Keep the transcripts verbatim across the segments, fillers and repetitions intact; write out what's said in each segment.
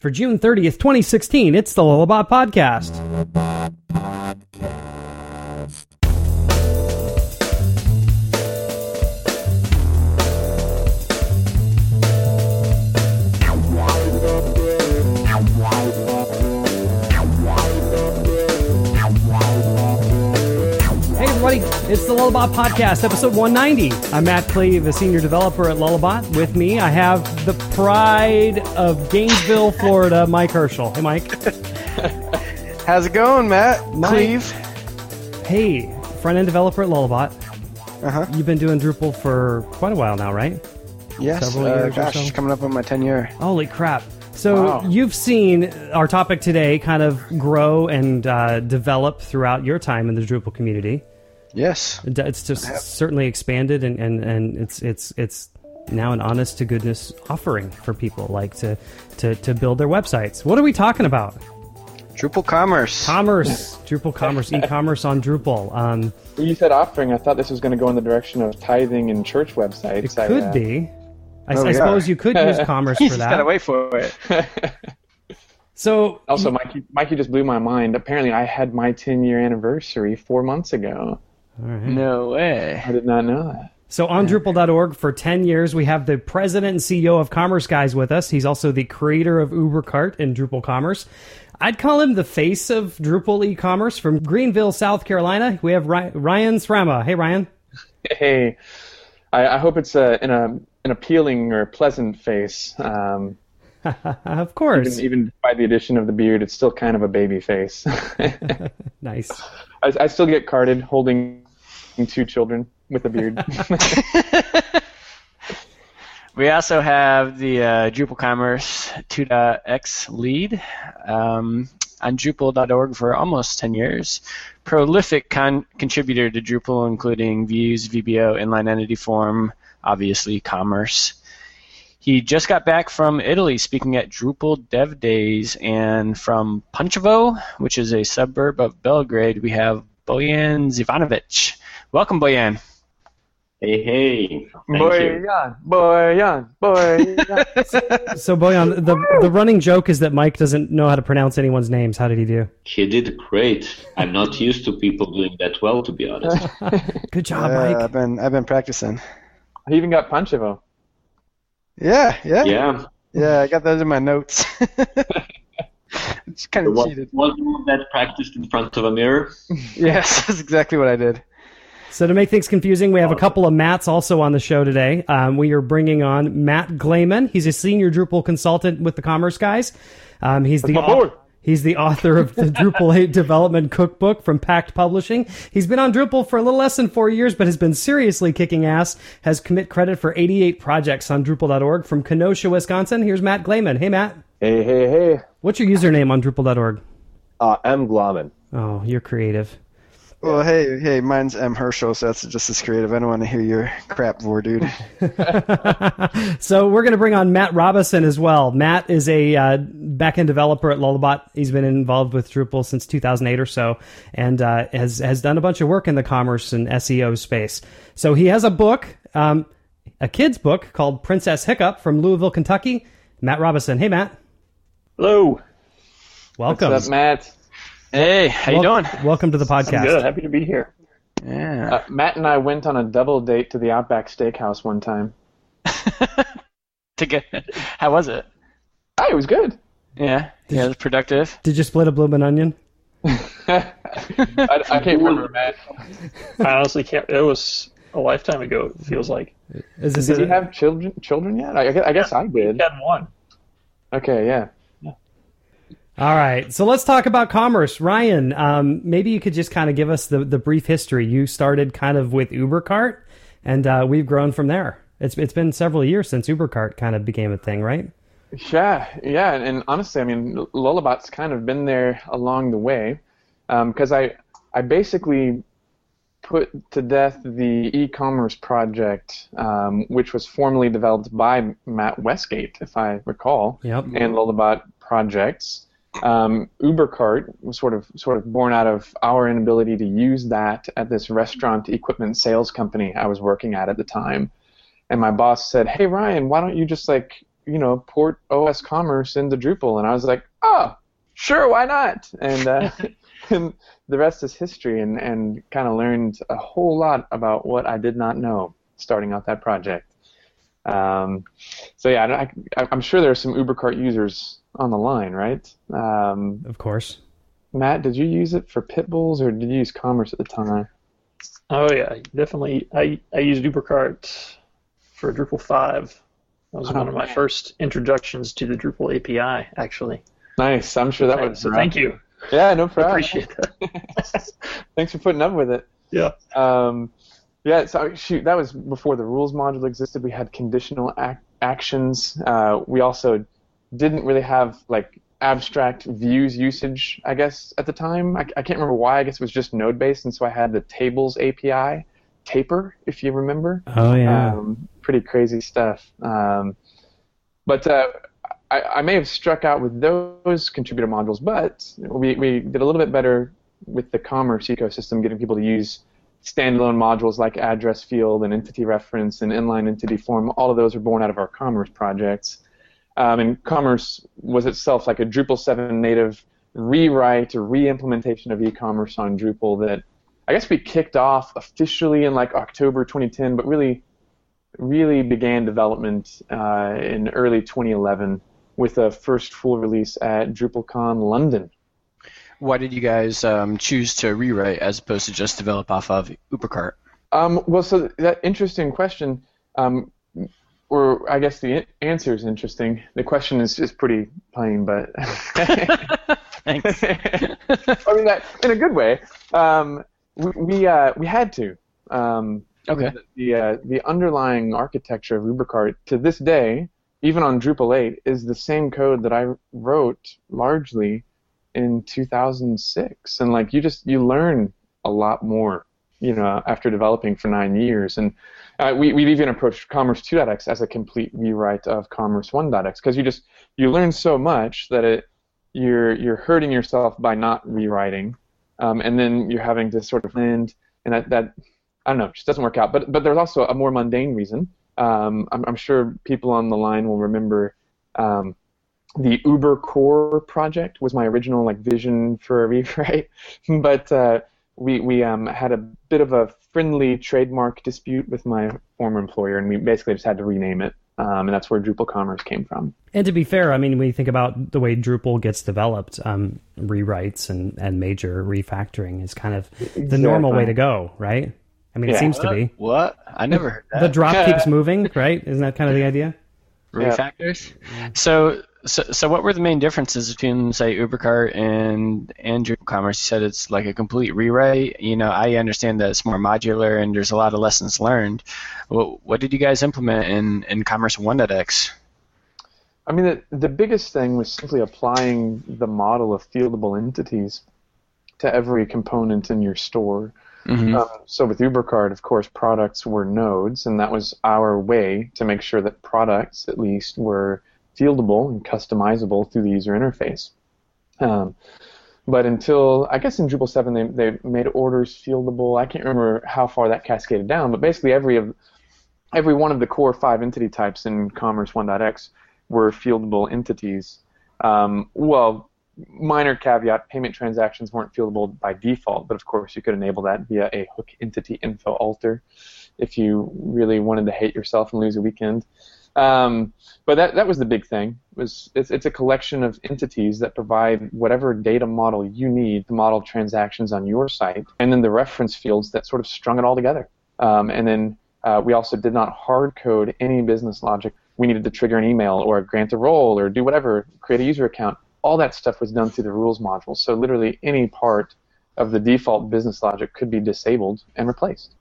For June thirtieth, twenty sixteen, it's the Lullabot Podcast. Hey everybody, it's the Lullabot Podcast, episode one ninety. I'm Matt Cleve, a senior developer at Lullabot. With me, I have the pride of Gainesville, Florida, Mike Herschel. Hey, Mike. How's it going, Matt? Mike. Cleve. Hey, front-end developer at Lullabot. Uh-huh. You've been doing Drupal for quite a while now, right? Yes, Several uh, years or gosh, so? coming up on my ten year. Holy crap. So Wow. you've seen our topic today kind of grow and uh, develop throughout your time in the Drupal community. Yes. It's just certainly expanded, and, and, and it's it's it's now an honest to goodness offering for people like to, to, to build their websites. What are we talking about? Drupal commerce. Commerce, Drupal commerce, e-commerce on Drupal. Um, You said offering. I thought this was going to go in the direction of tithing and church websites. it could I, uh, be. I, Oh, I yeah. suppose you could use commerce You for just gotta that. wait for it. So Also, Mikey, Mikey just blew my mind. Apparently, I had my ten-year anniversary four months ago. all right. No way. I did not know that. So on Drupal dot org for ten years, we have the president and C E O of Commerce Guys with us. He's also the creator of UberCart and Drupal Commerce. I'd call him the face of Drupal e-commerce from Greenville, South Carolina. We have Ry- Ryan Srama. Hey, Ryan. Hey, I, I hope it's a, in a an appealing or pleasant face. Um, Of course. even, even by the addition of the beard, it's still kind of a baby face. Nice. I, I still get carded holding two children with a beard. We also have the uh, Drupal Commerce two point x lead um, on Drupal dot org for almost ten years. Prolific con- contributor to Drupal, including Views, V B O, Inline Entity Form, obviously Commerce. He just got back from Italy speaking at Drupal Dev Days, and from Pančevo, which is a suburb of Belgrade, we have Bojan Zivanovic. Welcome, Bojan. Hey, hey. Thank you. Boyan, Boyan, Boyan. So, Bojan, the, the running joke is that Mike doesn't know how to pronounce anyone's names. How did he do? He did great. I'm not used to people doing that well, to be honest. Good job, Uh, Mike. I've been I've been practicing. He even got Pančevo. Yeah, yeah, Yeah. yeah. I got those in my notes. It's kind of Was, cheated. was that practiced in front of a mirror? Yes, that's exactly what I did. So to make things confusing, we have a couple of Matts also on the show today. Um, we are bringing on Matt Glayman. He's a senior Drupal consultant with the Commerce Guys. Um, he's the my boy. au- he's the author of the Drupal eight Development Cookbook from Pact Publishing. He's been on Drupal for a little less than four years, but has been seriously kicking ass. Has commit credit for eighty-eight projects on Drupal dot org from Kenosha, Wisconsin. Here's Matt Glayman. Hey, Matt. Hey, hey, hey. What's your username on Drupal dot org? Uh, M. Glaman. Oh, you're creative. Well, hey, hey, mine's M. Herschel, so that's just as creative. I don't want to hear your crap, vor dude. So we're going to bring on Matt Robison as well. Matt is a uh, backend developer at Lullabot. He's been involved with Drupal since two thousand eight or so, and uh, has has done a bunch of work in the commerce and S E O space. So he has a book, um, a kid's book called Princess Hiccup from Louisville, Kentucky. Matt Robison. Hey, Matt. Hello. Welcome. What's up, Matt? Hey, how you Wel- doing? Welcome to the I'm podcast. good. Happy to be here. Yeah. Uh, Matt and I went on a double date to the Outback Steakhouse one time. to get, how was it? Oh, it was good. Yeah, yeah, it was productive. Did you split a bloomin' onion? I, I can't remember, Matt. I honestly can't. It was a lifetime ago, it feels like. Is this Did a- he have children Children yet? I, guess- I guess I We did. had one. Okay, yeah. All right, so let's talk about commerce. Ryan, um, maybe you could just kind of give us the, the brief history. You started kind of with UberCart, and uh, we've grown from there. It's it's been several years since UberCart kind of became a thing, right? Yeah, yeah, and, and honestly, I mean, Lullabot's kind of been there along the way, because I I basically put to death the e-commerce project, um, which was formerly developed by Matt Westgate, if I recall, Yep. and Lullabot projects. Um, UberCart was sort of sort of born out of our inability to use that at this restaurant equipment sales company I was working at at the time. And my boss said, "Hey Ryan, why don't you just like you know, port O S Commerce into Drupal? And I was like, oh, sure, why not? And, uh, and the rest is history, and, and kind of learned a whole lot about what I did not know starting out that project. Um, so yeah, I, I, I'm sure there are some UberCart users on the line, right? Um, of course. Matt, did you use it for pit bulls, or did you use Commerce at the time? Oh yeah, definitely. I, I used UberCart for Drupal five. That was Oh, one of my man. first introductions to the Drupal A P I, actually. Nice. I'm sure that So- was. so thank you. Yeah, no I problem. appreciate that. Thanks for putting up with it. Yeah. Um, yeah, so shoot, that was before the rules module existed. We had conditional ac- actions. Uh, we also didn't really have like abstract views usage, I guess, at the time. I, I can't remember why. I guess it was just node-based, and so I had the tables A P I, Taper, if you remember. Oh, yeah. Um, pretty crazy stuff. Um, but uh, I, I may have struck out with those contributor modules, but we, we did a little bit better with the commerce ecosystem, getting people to use standalone modules like address field and entity reference and inline entity form. All of those are born out of our commerce projects. Um, and commerce was itself like a Drupal seven native rewrite or re-implementation of e-commerce on Drupal that I guess we kicked off officially in like October twenty ten, but really really began development uh, in early twenty eleven with a first full release at DrupalCon London. Why did you guys um, choose to rewrite as opposed to just develop off of UberCart? Um, well, so that interesting question, um, or I guess the answer is interesting. The question is just pretty plain, but Thanks. I mean that in a good way. Um, we we, uh, we had to. Um, Okay. The the, uh, the underlying architecture of UberCart to this day, even on Drupal eight, is the same code that I wrote largely in two thousand six, and like you just you learn a lot more, you know, after developing for nine years. And uh, we we've even approached Commerce two point x as a complete rewrite of Commerce one point x because you just you learn so much that it you're you're hurting yourself by not rewriting, um, and then you're having to sort of land, and that that I don't know, it just doesn't work out. But but there's also a more mundane reason. Um, I'm, I'm sure people on the line will remember. Um, The Uber Core project was my original like vision for a rewrite, but uh, we we um, had a bit of a friendly trademark dispute with my former employer, and we basically just had to rename it, um, and that's where Drupal Commerce came from. And to be fair, I mean, when you think about the way Drupal gets developed, um, rewrites and, and major refactoring is kind of the normal way to go, right? I mean, it Yeah. seems to be. What? I never heard that. The drop keeps moving, right? Isn't that kind of the idea? Refactors? So, so, so what were the main differences between, say, UberCart and, and Drupal Commerce? You said it's like a complete rewrite. You know, I understand that it's more modular and there's a lot of lessons learned. What, what did you guys implement in, in Commerce one point x? I mean, the, the biggest thing was simply applying the model of fieldable entities to every component in your store. Mm-hmm. Um, so with UberCart, of course, products were nodes, and that was our way to make sure that products, at least, were fieldable and customizable through the user interface. Um, but until, I guess in Drupal seven, they, they made orders fieldable. I can't remember how far that cascaded down, but basically every of every one of the core five entity types in Commerce one point x were fieldable entities. Um, well, minor caveat, payment transactions weren't fieldable by default, but of course you could enable that via a hook entity info alter if you really wanted to hate yourself and lose a weekend. Um, but that that was the big thing. It was it's, it's a collection of entities that provide whatever data model you need to model transactions on your site, and then the reference fields that sort of strung it all together. Um, and then uh, we also did not hard code any business logic. We needed to trigger an email or grant a role or do whatever, create a user account. All that stuff was done through the rules module. So literally any part of the default business logic could be disabled and replaced.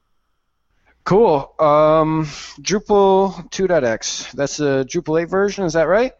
Cool. Um, Drupal two point x. That's the Drupal eight version, is that right?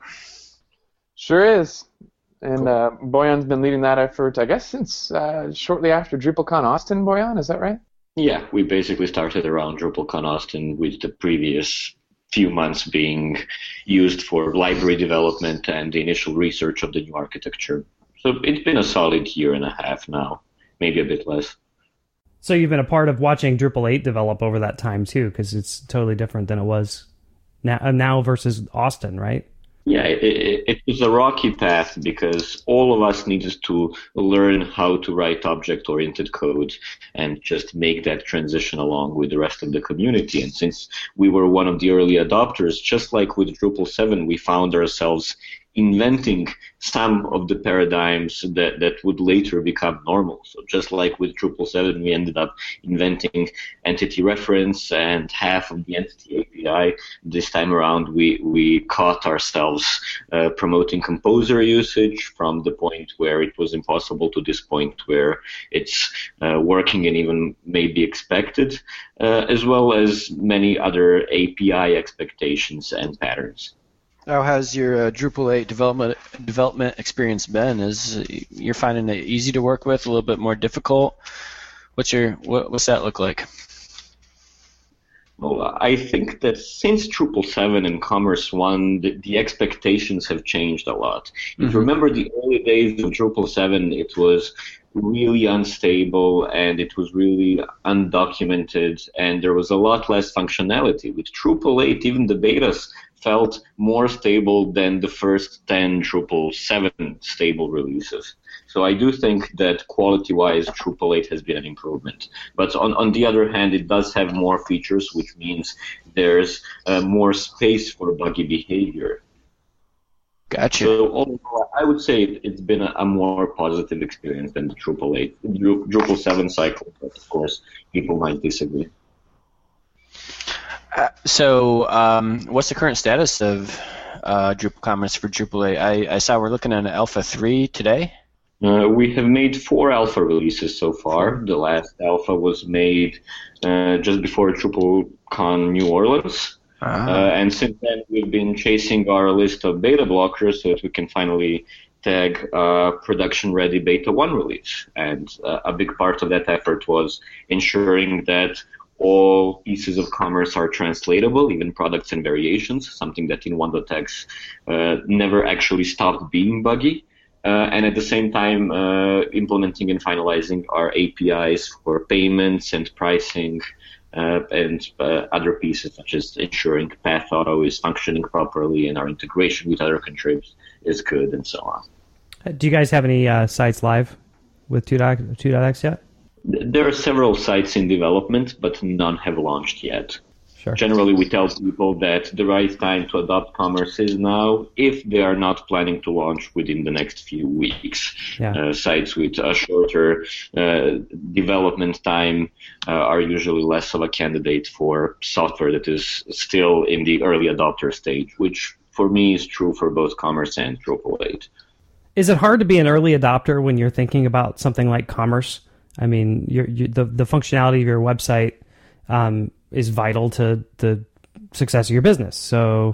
Sure is. And uh, Boyan's been leading that effort, I guess, since uh, shortly after DrupalCon Austin, Boyan, is that right? Yeah, we basically started around DrupalCon Austin with the previous few months being used for library development and the initial research of the new architecture. So it's been a solid year and a half now, maybe a bit less. So you've been a part of watching Drupal eight develop over that time too, because it's totally different than it was now, uh, now versus Austin, right? Yeah, it, it, it was a rocky path because all of us needed to learn how to write object-oriented code and just make that transition along with the rest of the community. And since we were one of the early adopters, just like with Drupal seven, we found ourselves inventing some of the paradigms that, that would later become normal. So just like with Drupal seven, we ended up inventing entity reference and half of the entity A P I. This time around, we, we caught ourselves uh, promoting composer usage from the point where it was impossible to this point where it's uh, working and even maybe expected, uh, as well as many other A P I expectations and patterns. How has your uh, Drupal eight development development experience been? Is uh, you're finding it easy to work with, a little bit more difficult? What's your what, what's that look like? Well, I think that since Drupal seven and Commerce one, the, the expectations have changed a lot. Mm-hmm. If you remember the early days of Drupal seven, it was really unstable and it was really undocumented and there was a lot less functionality. With Drupal eight, even the betas felt more stable than the first ten Drupal seven stable releases. So I do think that quality-wise, Drupal eight has been an improvement. But on, on the other hand, it does have more features, which means there's uh, more space for buggy behavior. Gotcha. So overall, I would say it, it's been a, a more positive experience than the Drupal eight, Drupal seven cycle, but of course, people might disagree. Uh, so, um, what's the current status of uh, Drupal Commerce for Drupal eight? I, I saw we're looking at Alpha three today. Uh, we have made four alpha releases so far. The last alpha was made uh, just before DrupalCon New Orleans. Uh-huh. Uh, and since then, we've been chasing our list of beta blockers so that we can finally tag uh, production-ready beta one release. And uh, a big part of that effort was ensuring that all pieces of commerce are translatable, even products and variations, something that in one dot x uh, never actually stopped being buggy. Uh, and at the same time, uh, implementing and finalizing our A P Is for payments and pricing uh, and uh, other pieces, such as ensuring Path Auto is functioning properly and our integration with other contribs is good, and so on. Do you guys have any uh, sites live with two dot x yet? There are several sites in development, but none have launched yet. Sure. Generally, we tell people that the right time to adopt commerce is now if they are not planning to launch within the next few weeks. Yeah. Uh, sites with a shorter uh, development time uh, are usually less of a candidate for software that is still in the early adopter stage, which for me is true for both Commerce and Drupal eight. Is it hard to be an early adopter when you're thinking about something like commerce? I mean, you're, you, the the functionality of your website um, is vital to the success of your business. So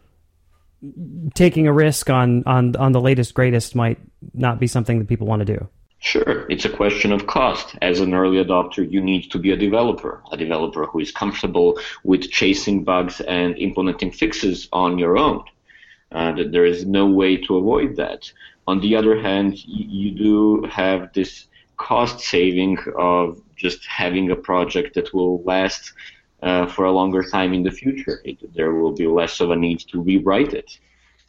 taking a risk on, on, on the latest, greatest might not be something that people want to do. Sure. It's a question of cost. As an early adopter, you need to be a developer, a developer who is comfortable with chasing bugs and implementing fixes on your own. Uh, that there is no way to avoid that. On the other hand, you, you do have this cost saving of just having a project that will last uh, for a longer time in the future. It, there will be less of a need to rewrite it.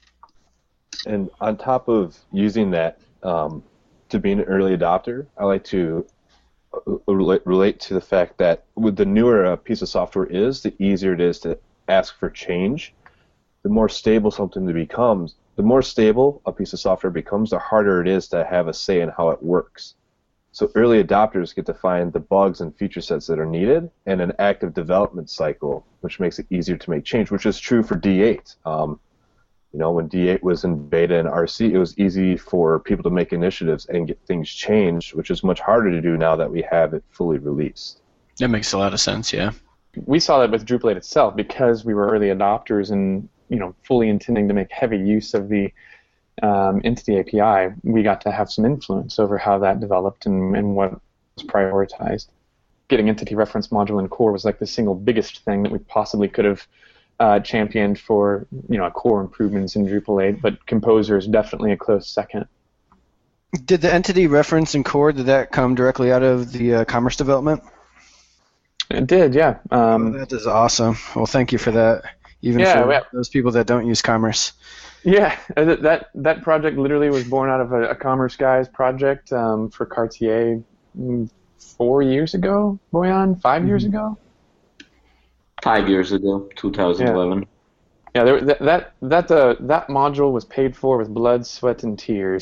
And on top of using that um, to be an early adopter, I like to relate, relate to the fact that with the newer a piece of software is, the easier it is to ask for change. The more stable something becomes, the more stable a piece of software becomes, the harder it is to have a say in how it works. So early adopters get to find the bugs and feature sets that are needed and an active development cycle, which makes it easier to make change, which is true for D eight. Um, you know, when D eight was in beta and R C, it was easy for people to make initiatives and get things changed, which is much harder to do now that we have it fully released. That makes a lot of sense, yeah. We saw that with Drupal eight itself because we were early adopters and, you know, fully intending to make heavy use of the Um, Entity A P I, we got to have some influence over how that developed and, and what was prioritized. Getting Entity Reference Module in core was like the single biggest thing that we possibly could have uh, championed for, you know, core improvements in Drupal eight, but Composer is definitely a close second. Did the Entity Reference in core, did that come directly out of the uh, Commerce development? It did, yeah. Um, oh, that is awesome. Well, thank you for that. even Yeah, for yeah. those people that don't use Commerce. Yeah, uh, that that that project literally was born out of a, a Commerce Guys project um, for Cartier mm, four years ago. Boyan, five years ago. Five years ago, two thousand eleven. Yeah, there, that that that uh, that module was paid for with blood, sweat, and tears.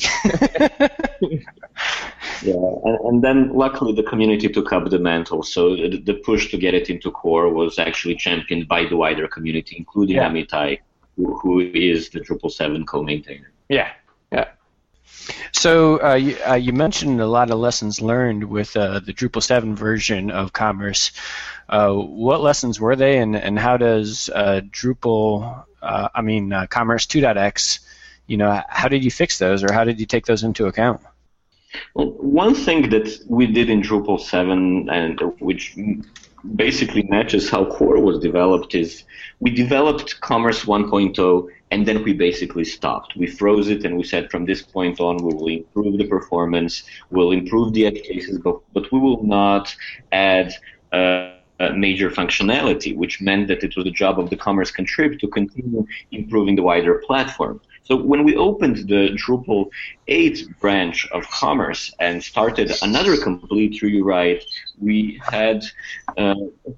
Yeah, and, and then luckily the community took up the mantle, so the, the push to get it into core was actually championed by the wider community, including Yeah. Amitai, who, who is the triple seven co-maintainer. Yeah, yeah. So uh, you, uh, you mentioned a lot of lessons learned with uh, the Drupal seven version of Commerce. Uh, what lessons were they, and, and how does uh, Drupal, uh, I mean uh, Commerce two point x, you know, how did you fix those, or how did you take those into account? Well, one thing that we did in Drupal seven, and which basically matches how Core was developed, is we developed Commerce one point oh, and then we basically stopped. We froze it, and we said from this point on we will improve the performance, we'll improve the edge cases, but, but we will not add uh, uh, major functionality, which meant that it was the job of the Commerce contrib to continue improving the wider platform. So when we opened the Drupal eight branch of Commerce and started another complete rewrite, we had uh,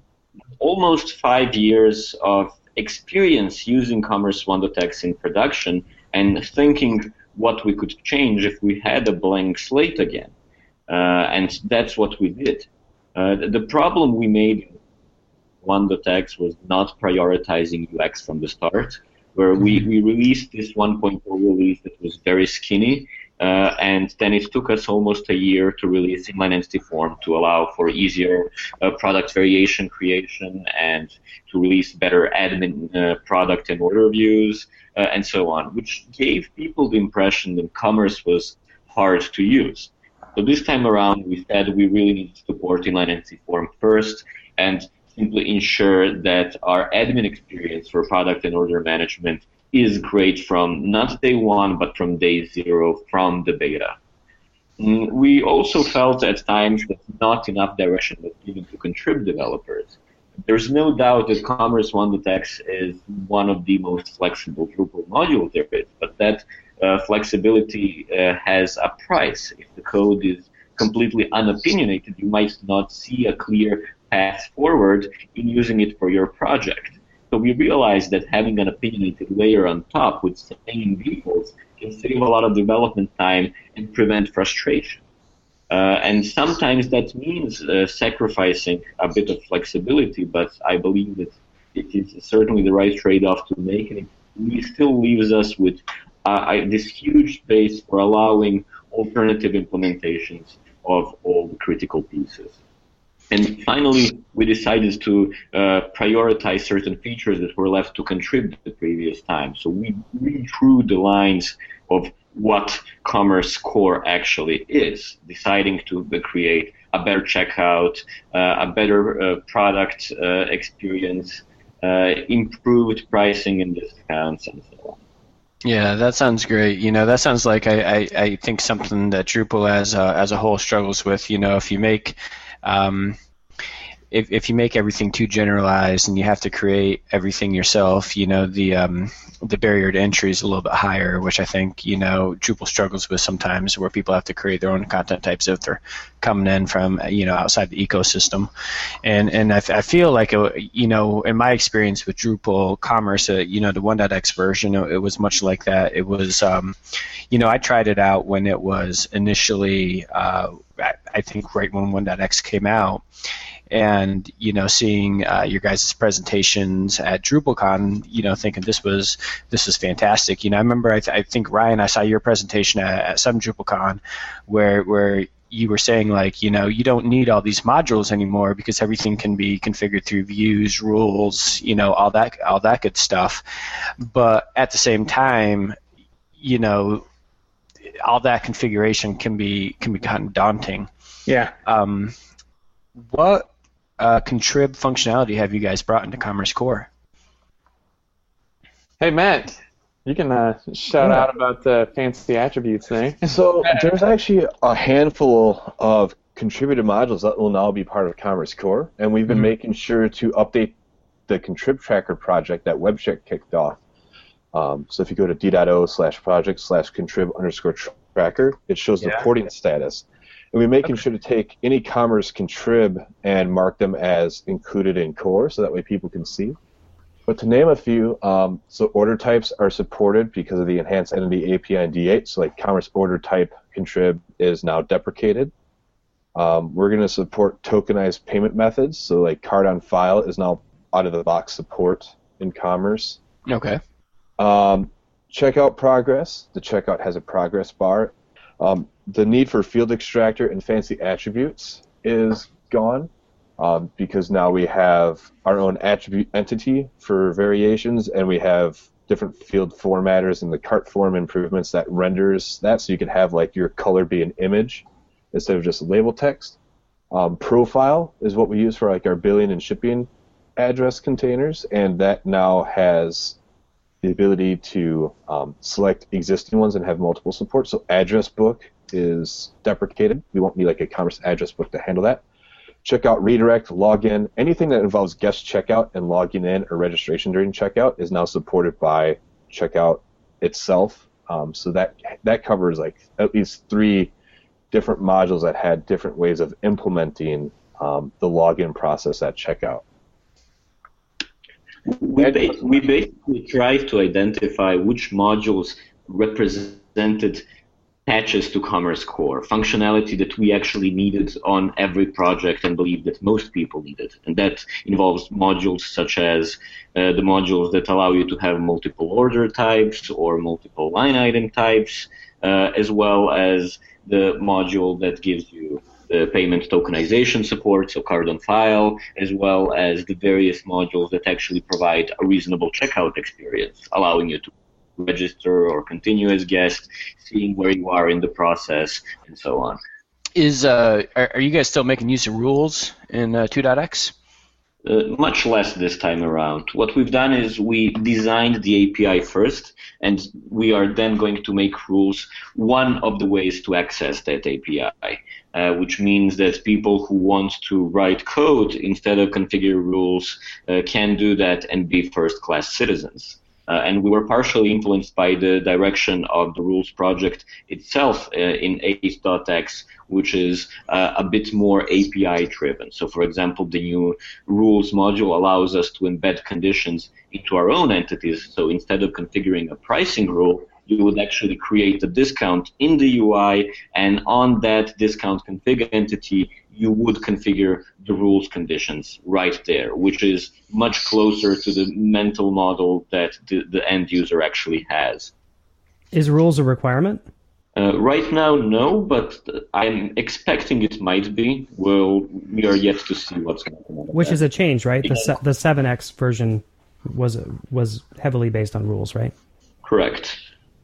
almost five years of experience using Commerce one point x in production and thinking what we could change if we had a blank slate again. Uh, and that's what we did. Uh, the problem we made in one point x was not prioritizing U X from the start, where we, we released this one point oh release that was very skinny, uh, and then it took us almost a year to release inline entity form to allow for easier uh, product variation creation and to release better admin uh, product and order views, uh, and so on, which gave people the impression that Commerce was hard to use. So this time around, we said we really need to support inline entity form first, and simply ensure that our admin experience for product and order management is great from not day one, but from day zero from the beta. Mm, we also felt at times that not enough direction was given to contrib developers. There's no doubt that Commerce one point x is one of the most flexible Drupal modules there is, but that uh, flexibility uh, has a price. If the code is completely unopinionated, you might not see a clear path forward in using it for your project. So we realized that having an opinionated layer on top with sustaining defaults can save a lot of development time and prevent frustration. Uh, and sometimes that means uh, sacrificing a bit of flexibility, but I believe that it is certainly the right trade-off to make, and it still leaves us with uh, this huge space for allowing alternative implementations of all the critical pieces. And finally, we decided to uh, prioritize certain features that were left to contrib the previous time. So we redrew the lines of what Commerce Core actually is, deciding to create a better checkout, uh, a better uh, product uh, experience, uh, improved pricing and discounts, and so on. Yeah, that sounds great. You know, that sounds like I, I, I think something that Drupal as a, as a whole struggles with. You know, if you make um, if if you make everything too generalized and you have to create everything yourself, you know, the um, the barrier to entry is a little bit higher, which I think, you know, Drupal struggles with sometimes, where people have to create their own content types if they're coming in from, you know, outside the ecosystem. And and I, I feel like, it, you know, in my experience with Drupal Commerce, uh, you know, the one point x version, it was much like that. It was, um, you know, I tried it out when it was initially, uh, I, I think right when one point x came out. And, you know, seeing uh, your guys' presentations at DrupalCon, you know, thinking this was this was fantastic. You know, I remember, I, th- I think, Ryan, I saw your presentation at, at some DrupalCon where where you were saying, like, you know, you don't need all these modules anymore because everything can be configured through views, rules, you know, all that all that good stuff. But at the same time, you know, all that configuration can be can be kind of daunting. Yeah. Um, what Uh, contrib functionality have you guys brought into Commerce Core? Hey, Matt, you can uh, shout Yeah. out about the fancy attributes thing. So there's actually a handful of contributed modules that will now be part of Commerce Core, and we've been Mhm. making sure to update the Contrib Tracker project that WebCheck kicked off. Um, so if you go to d.o slash project slash contrib underscore tracker, it shows the Yeah. porting status. And we're making Okay. sure to take any commerce contrib and mark them as included in core, so that way people can see. But to name a few, um, so order types are supported because of the Enhanced Entity A P I in D eight. So like commerce order type contrib is now deprecated. Um, we're going to support tokenized payment methods. So like card on file is now out of the box support in commerce. Okay. Um, checkout progress. The checkout has a progress bar. Um, the need for field extractor and fancy attributes is gone um, because now we have our own attribute entity for variations, and we have different field formatters and the cart form improvements that renders that, so you can have like your color be an image instead of just label text. Um, profile is what we use for like our billing and shipping address containers, and that now has the ability to um, select existing ones and have multiple support. So address book is deprecated. We won't need like a commerce address book to handle that. Checkout redirect, login, anything that involves guest checkout and logging in or registration during checkout is now supported by checkout itself. Um, so that that covers like at least three different modules that had different ways of implementing um, the login process at checkout. We, ba- we basically tried to identify which modules represented patches to Commerce Core, functionality that we actually needed on every project and believe that most people needed. And that involves modules such as uh, the modules that allow you to have multiple order types or multiple line item types, uh, as well as the module that gives you the payment tokenization support, so card on file, as well as the various modules that actually provide a reasonable checkout experience, allowing you to register or continue as guest, seeing where you are in the process, and so on. Is uh, are, are you guys still making use of rules in uh, two dot x? Uh, much less this time around. What we've done is we designed the A P I first, and we are then going to make rules one of the ways to access that A P I, uh, which means that people who want to write code instead of configure rules uh, can do that and be first-class citizens. Uh, and we were partially influenced by the direction of the rules project itself uh, in eight dot x, which is uh, a bit more A P I-driven. So, for example, the new rules module allows us to embed conditions into our own entities. So instead of configuring a pricing rule, you would actually create a discount in the U I, and on that discount config entity, you would configure the rules conditions right there, which is much closer to the mental model that the, the end user actually has. Is rules a requirement? Uh, right now, no, but I'm expecting it might be. Well, we are yet to see what's going to come. Which is a change, right? The se- the seven X version was was heavily based on rules, right? Correct.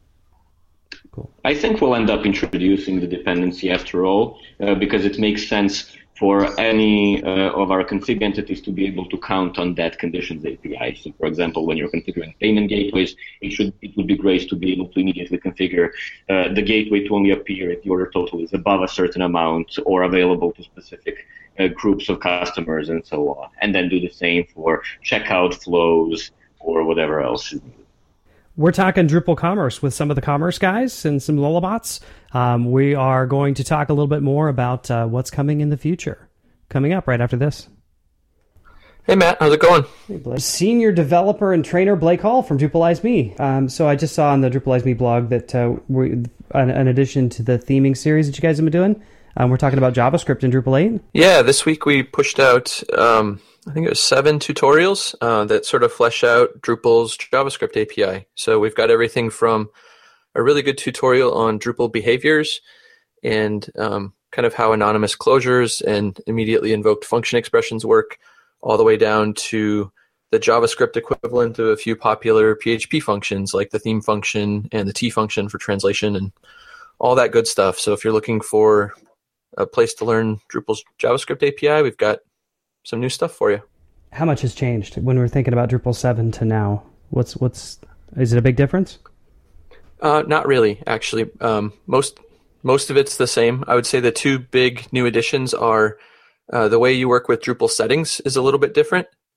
Cool. I think we'll end up introducing the dependency after all, uh, because it makes sense for any uh, of our config entities to be able to count on that conditions A P I. So, for example, when you're configuring payment gateways, it should it would be great to be able to immediately configure uh, the gateway to only appear if the order total is above a certain amount or available to specific uh, groups of customers and so on, and then do the same for checkout flows or whatever else is needed. We're talking Drupal Commerce with some of the Commerce guys and some Lullabots. Um, we are going to talk a little bit more about uh, what's coming in the future. Coming up right after this. Hey, Matt. How's it going? Hey, Blake. Senior developer and trainer Blake Hall from Drupalize Me. Um, so I just saw on the Drupalize Me blog that uh, we, in, in addition to the theming series that you guys have been doing, um, we're talking about JavaScript in Drupal eight. Yeah, this week we pushed out, um, I think it was seven tutorials uh, that sort of flesh out Drupal's JavaScript A P I. So we've got everything from a really good tutorial on Drupal behaviors and um, kind of how anonymous closures and immediately invoked function expressions work, all the way down to the JavaScript equivalent of a few popular P H P functions like the theme function and the T function for translation and all that good stuff. So if you're looking for a place to learn Drupal's JavaScript A P I, we've got some new stuff for you. How much has changed when we're thinking about Drupal seven to now? What's what's is it a big difference? Uh, not really, actually. Um, most most of it's the same. I would say the two big new additions are uh, the way you work with Drupal settings is a little bit different.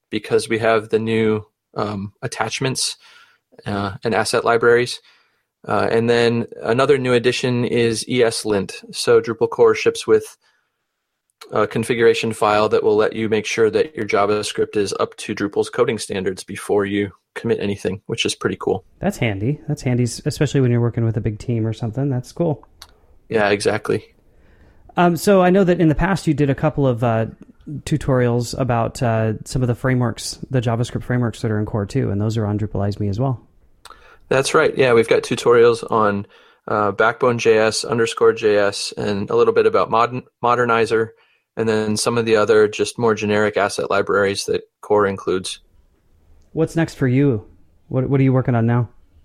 because we have the new um, attachments uh, and asset libraries. Uh, and then another new addition is ESLint. So Drupal core ships with a configuration file that will let you make sure that your JavaScript is up to Drupal's coding standards before you commit anything, which is pretty cool. That's handy. That's handy, especially when you're working with a big team or something. That's cool. Yeah, exactly. Um, so I know that in the past you did a couple of uh, tutorials about uh, some of the frameworks, the JavaScript frameworks that are in core too, and those are on Drupalize Me as well. That's right. Yeah, we've got tutorials on uh, Backbone.js, underscore J S, and a little bit about modern, Modernizer, and then some of the other just more generic asset libraries that core includes. What's next for you? What What are you working on now?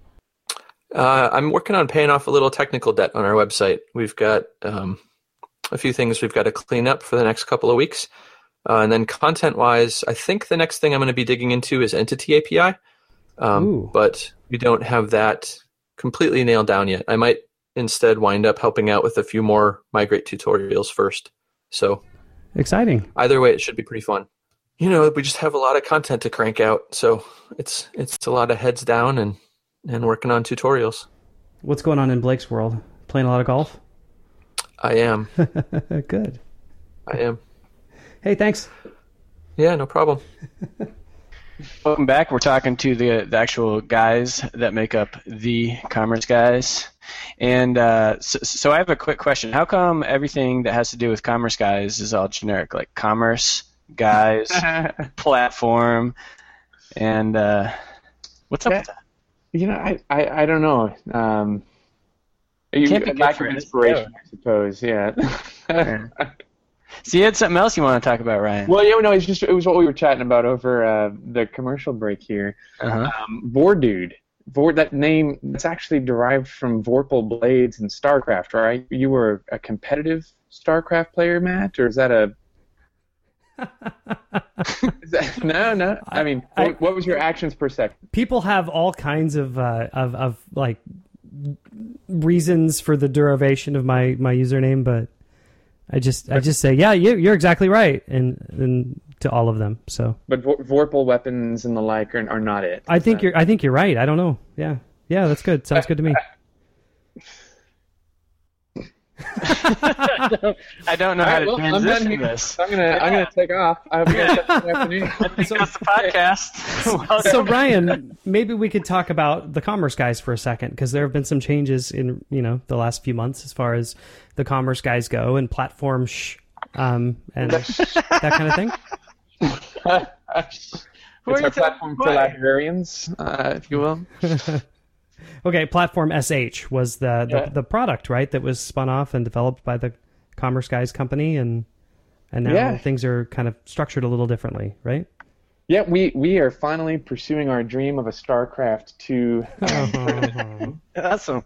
Uh, I'm working on paying off a little technical debt on our website. We've got um, a few things we've got to clean up for the next couple of weeks. Uh, and then content-wise, I think the next thing I'm going to be digging into is Entity A P I. Um, but we don't have that completely nailed down yet. I might instead wind up helping out with a few more migrate tutorials first. So exciting. Either way, it should be pretty fun. You know, we just have a lot of content to crank out, so it's it's a lot of heads down and, and working on tutorials. What's going on in Blake's world? Playing a lot of golf? I am. Good. I am. Hey, thanks. Yeah, no problem. Welcome back. We're talking to the the actual guys that make up the Commerce Guys. And uh, so, so I have a quick question. How come everything that has to do with Commerce Guys is all generic, like Commerce Guys, platform, and uh, what's up yeah. with that? You know, I, I, I don't know. Um, you, Can't be a lack of different. inspiration, I suppose. Yeah. Yeah. So you had something else you want to talk about, Ryan? Well, yeah, no, it's just it was what we were chatting about over uh, the commercial break here. Uh-huh. Um, Vordude, Vor that name that's actually derived from Vorpal blades in StarCraft, right? You were a competitive StarCraft player, Matt, or is that a? is that, no, no. I mean, I, what, what was your actions per second? People have all kinds of uh, of of like reasons for the derivation of my my username, but. I just I just say, yeah, you, you're exactly right, and, and to all of them. So, but Vor- Vorpal weapons and the like are, are not it. I think you're I think you're right. I don't know. Yeah, yeah, that's good. Sounds good to me. I, don't, I don't know how right, to well, transition I'm this. I'm gonna yeah. I'm gonna take off. I hope you guys have a good afternoon. I think so, that's the podcast. So, so Ryan, maybe we could talk about the Commerce Guys for a second, because there have been some changes in you know the last few months as far as the Commerce Guys go and platform sh, um, and that kind of thing. It's our platform for librarians, uh, if you will. Okay, Platform S H was the, the, yeah. the product, right, that was spun off and developed by the Commerce Guys company, and and now yeah. things are kind of structured a little differently, right? Yeah, we, we are finally pursuing our dream of a StarCraft two. Awesome.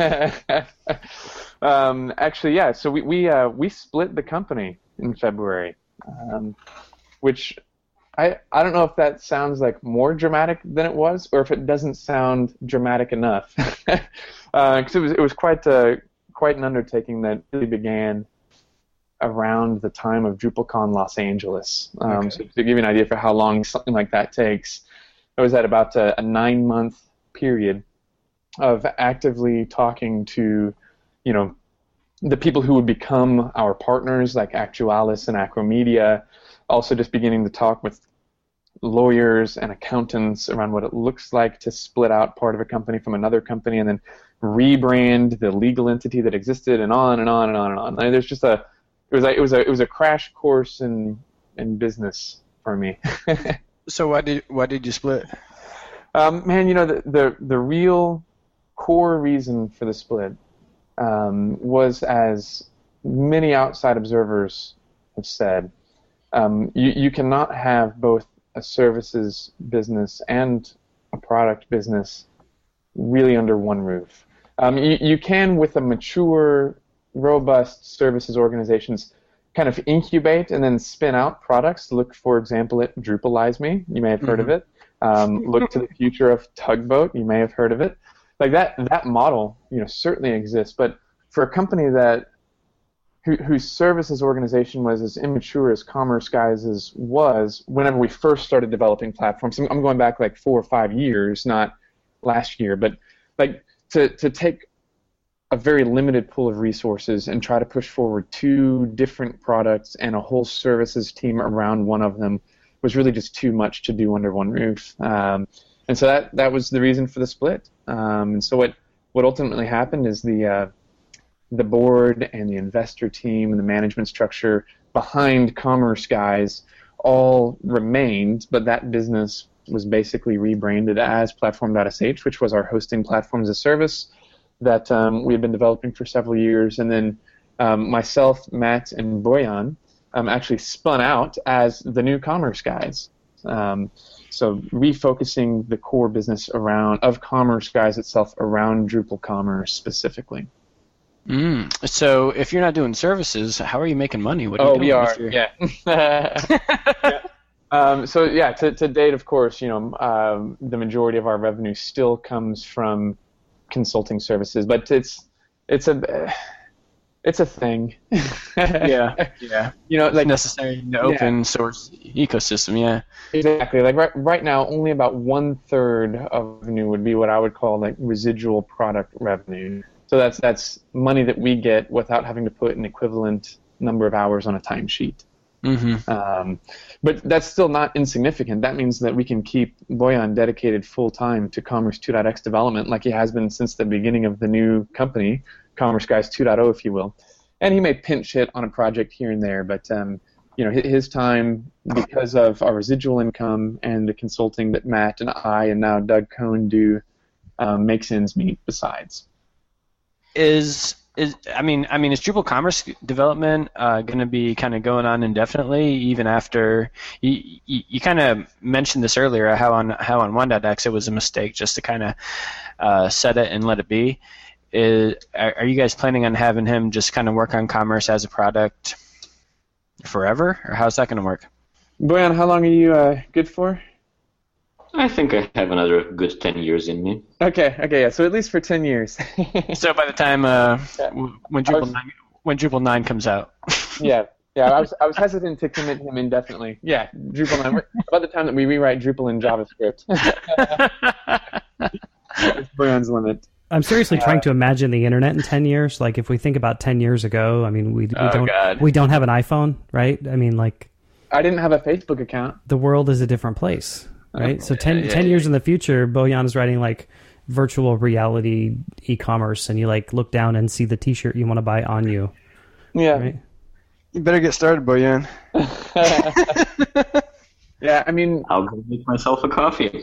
um, actually, yeah. So we we uh, we split the company in February, um, which I I don't know if that sounds like more dramatic than it was, or if it doesn't sound dramatic enough, because uh, it was it was quite a, quite an undertaking that really began around the time of DrupalCon Los Angeles. Um, okay. So to give you an idea for how long something like that takes, it was at about a, a nine-month period of actively talking to, you know, the people who would become our partners, like Actualis and Acromedia, also just beginning to talk with lawyers and accountants around what it looks like to split out part of a company from another company and then rebrand the legal entity that existed, and on and on and on and on. I mean, there's just a It was a, it was a it was a crash course in in business for me. So why did why did you split? Um, man, you know the, the the real core reason for the split um, was, as many outside observers have said, um, you you cannot have both a services business and a product business really under one roof. Um, you you can, with a mature, robust services organizations, kind of incubate and then spin out products. Look, for example, at Drupalize Me. You may have heard mm-hmm. of it. Um, look to the future of Tugboat. You may have heard of it. Like that, that model, you know, certainly exists. But for a company that who, whose services organization was as immature as Commerce Guys' was whenever we first started developing platforms. I'm going back like four or five years, not last year, but like to, to take a very limited pool of resources and try to push forward two different products and a whole services team around one of them was really just too much to do under one roof. Um, and so that, that was the reason for the split. Um, and so what, what ultimately happened is the uh, the board and the investor team and the management structure behind Commerce Guys all remained, but that business was basically rebranded as Platform.sh, which was our hosting platform as a service that um, we had been developing for several years. And then um, myself, Matt, and Boyan um, actually spun out as the new Commerce Guys. Um, so refocusing the core business around of Commerce Guys itself around Drupal Commerce specifically. Mm. So if you're not doing services, how are you making money? What are oh, you doing we are. with your... Yeah. yeah. Um, so yeah, to, to date, of course, you know, um, the majority of our revenue still comes from consulting services, but it's it's a it's a thing. yeah, yeah. You know, like necessary in the open yeah. source ecosystem. Yeah. Exactly. Like right right now, only about one third of revenue would be what I would call like residual product revenue. So that's that's money that we get without having to put an equivalent number of hours on a timesheet. Mm-hmm. Um, but that's still not insignificant. That means that we can keep Boyan dedicated full time to Commerce two point x development, like he has been since the beginning of the new company, Commerce Guys two point oh, if you will. And he may pinch hit on a project here and there, but um, you know, his time, because of our residual income and the consulting that Matt and I and now Doug Cohn do, um, makes ends meet. Besides. Is is I mean I mean is Drupal Commerce development uh, going to be kind of going on indefinitely even after you you, you kind of mentioned this earlier how on how on one point x it was a mistake just to kind of uh, set it and let it be. Is, are, are you guys planning on having him just kind of work on commerce as a product forever, or how's that going to work? Boyan, how long are you uh, good for? I think I have another good ten years in me. Okay, okay, yeah. So at least for ten years. So by the time uh, when Drupal was, nine, when Drupal nine comes out. yeah, yeah. I was I was hesitant to commit him indefinitely. Yeah, Drupal nine. By the time that we rewrite Drupal in JavaScript, it's Boyan's limit. I'm seriously trying to imagine the internet in ten years. Like if we think about ten years ago, I mean, we we oh, don't God. we don't have an iPhone, right? I mean, like I didn't have a Facebook account. The world is a different place. Right, so ten, yeah, yeah, ten yeah. years in the future, Boyan is writing like virtual reality e-commerce, and you like look down and see the T-shirt you want to buy on you. Yeah, right? You better get started, Boyan. Yeah, I mean, I'll go make myself a coffee.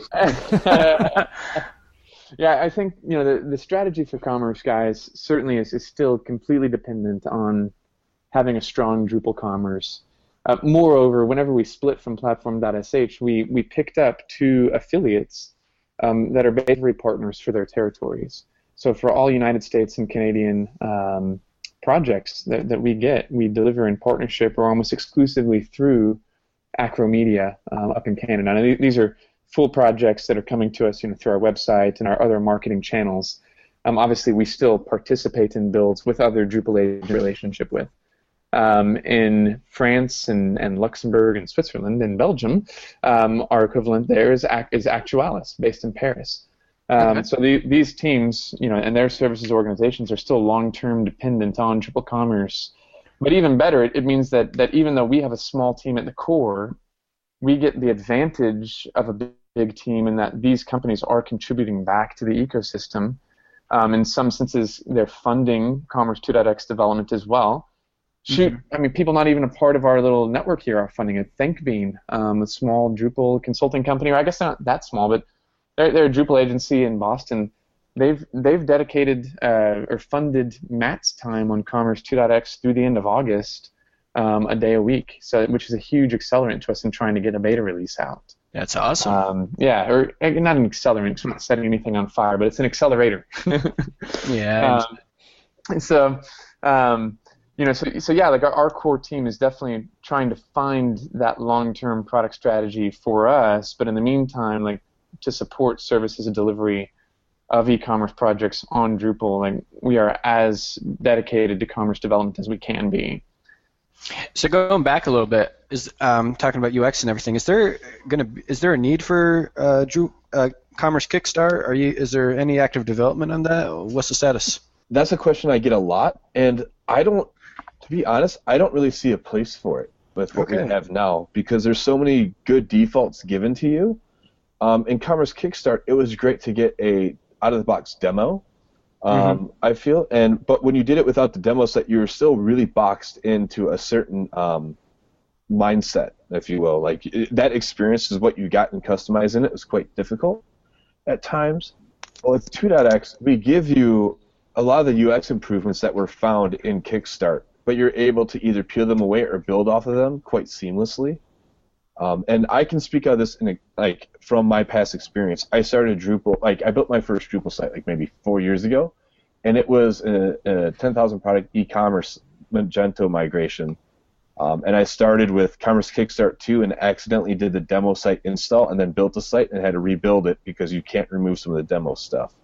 Yeah, I think you know the the strategy for Commerce Guys certainly is, is still completely dependent on having a strong Drupal commerce. Uh, moreover, whenever we split from Platform.sh, we, we picked up two affiliates um, that are basically partners for their territories. So for all United States and Canadian um, projects that, that we get, we deliver in partnership or almost exclusively through Acromedia um, up in Canada. And these are full projects that are coming to us you know, through our website and our other marketing channels. Um, obviously, we still participate in builds with other Drupal agents relationship with. Um, in France and, and Luxembourg and Switzerland and Belgium, um, our equivalent there is is Actualis, based in Paris. Um, okay. So the, these teams, you know, and their services organizations are still long-term dependent on Drupal commerce. But even better, it, it means that that even though we have a small team at the core, we get the advantage of a big, big team in that these companies are contributing back to the ecosystem. Um, in some senses, they're funding Commerce two point x development as well. Shoot, mm-hmm. I mean, people not even a part of our little network here are funding it. ThinkBean, um, a small Drupal consulting company, or I guess not that small, but they're, they're a Drupal agency in Boston. They've they've dedicated uh, or funded Matt's time on Commerce two point x through the end of August, um, a day a week. So, which is a huge accelerant to us in trying to get a beta release out. That's awesome. Um, yeah, or not an accelerant, 'cause we're not setting anything on fire, but it's an accelerator. yeah. Um, so. Um, You know, so so yeah, like our, our core team is definitely trying to find that long-term product strategy for us. But in the meantime, like to support services and delivery, of e-commerce projects on Drupal. Like we are as dedicated to commerce development as we can be. So going back a little bit, is um, talking about U X and everything. Is there gonna be, is there a need for uh, Dru- uh, Commerce Kickstart? Are you is there any active development on that? What's the status? That's a question I get a lot, and I don't, to be honest, I don't really see a place for it with what Okay. we have now because there's so many good defaults given to you. Um, in Commerce Kickstart, it was great to get a out-of-the-box demo. Um, Mm-hmm. I feel, and but when you did it without the demo set, you were still really boxed into a certain um, mindset, if you will. Like it, that experience is what you got in customizing it. It was quite difficult at times. Well, with two point x, we give you a lot of the U X improvements that were found in Kickstart, but you're able to either peel them away or build off of them quite seamlessly. Um, and I can speak of this in a, like from my past experience. I started Drupal, like I built my first Drupal site like maybe four years ago, and it was a, a ten thousand product e-commerce Magento migration. Um, and I started with Commerce Kickstart two and accidentally did the demo site install and then built the site and had to rebuild it because you can't remove some of the demo stuff.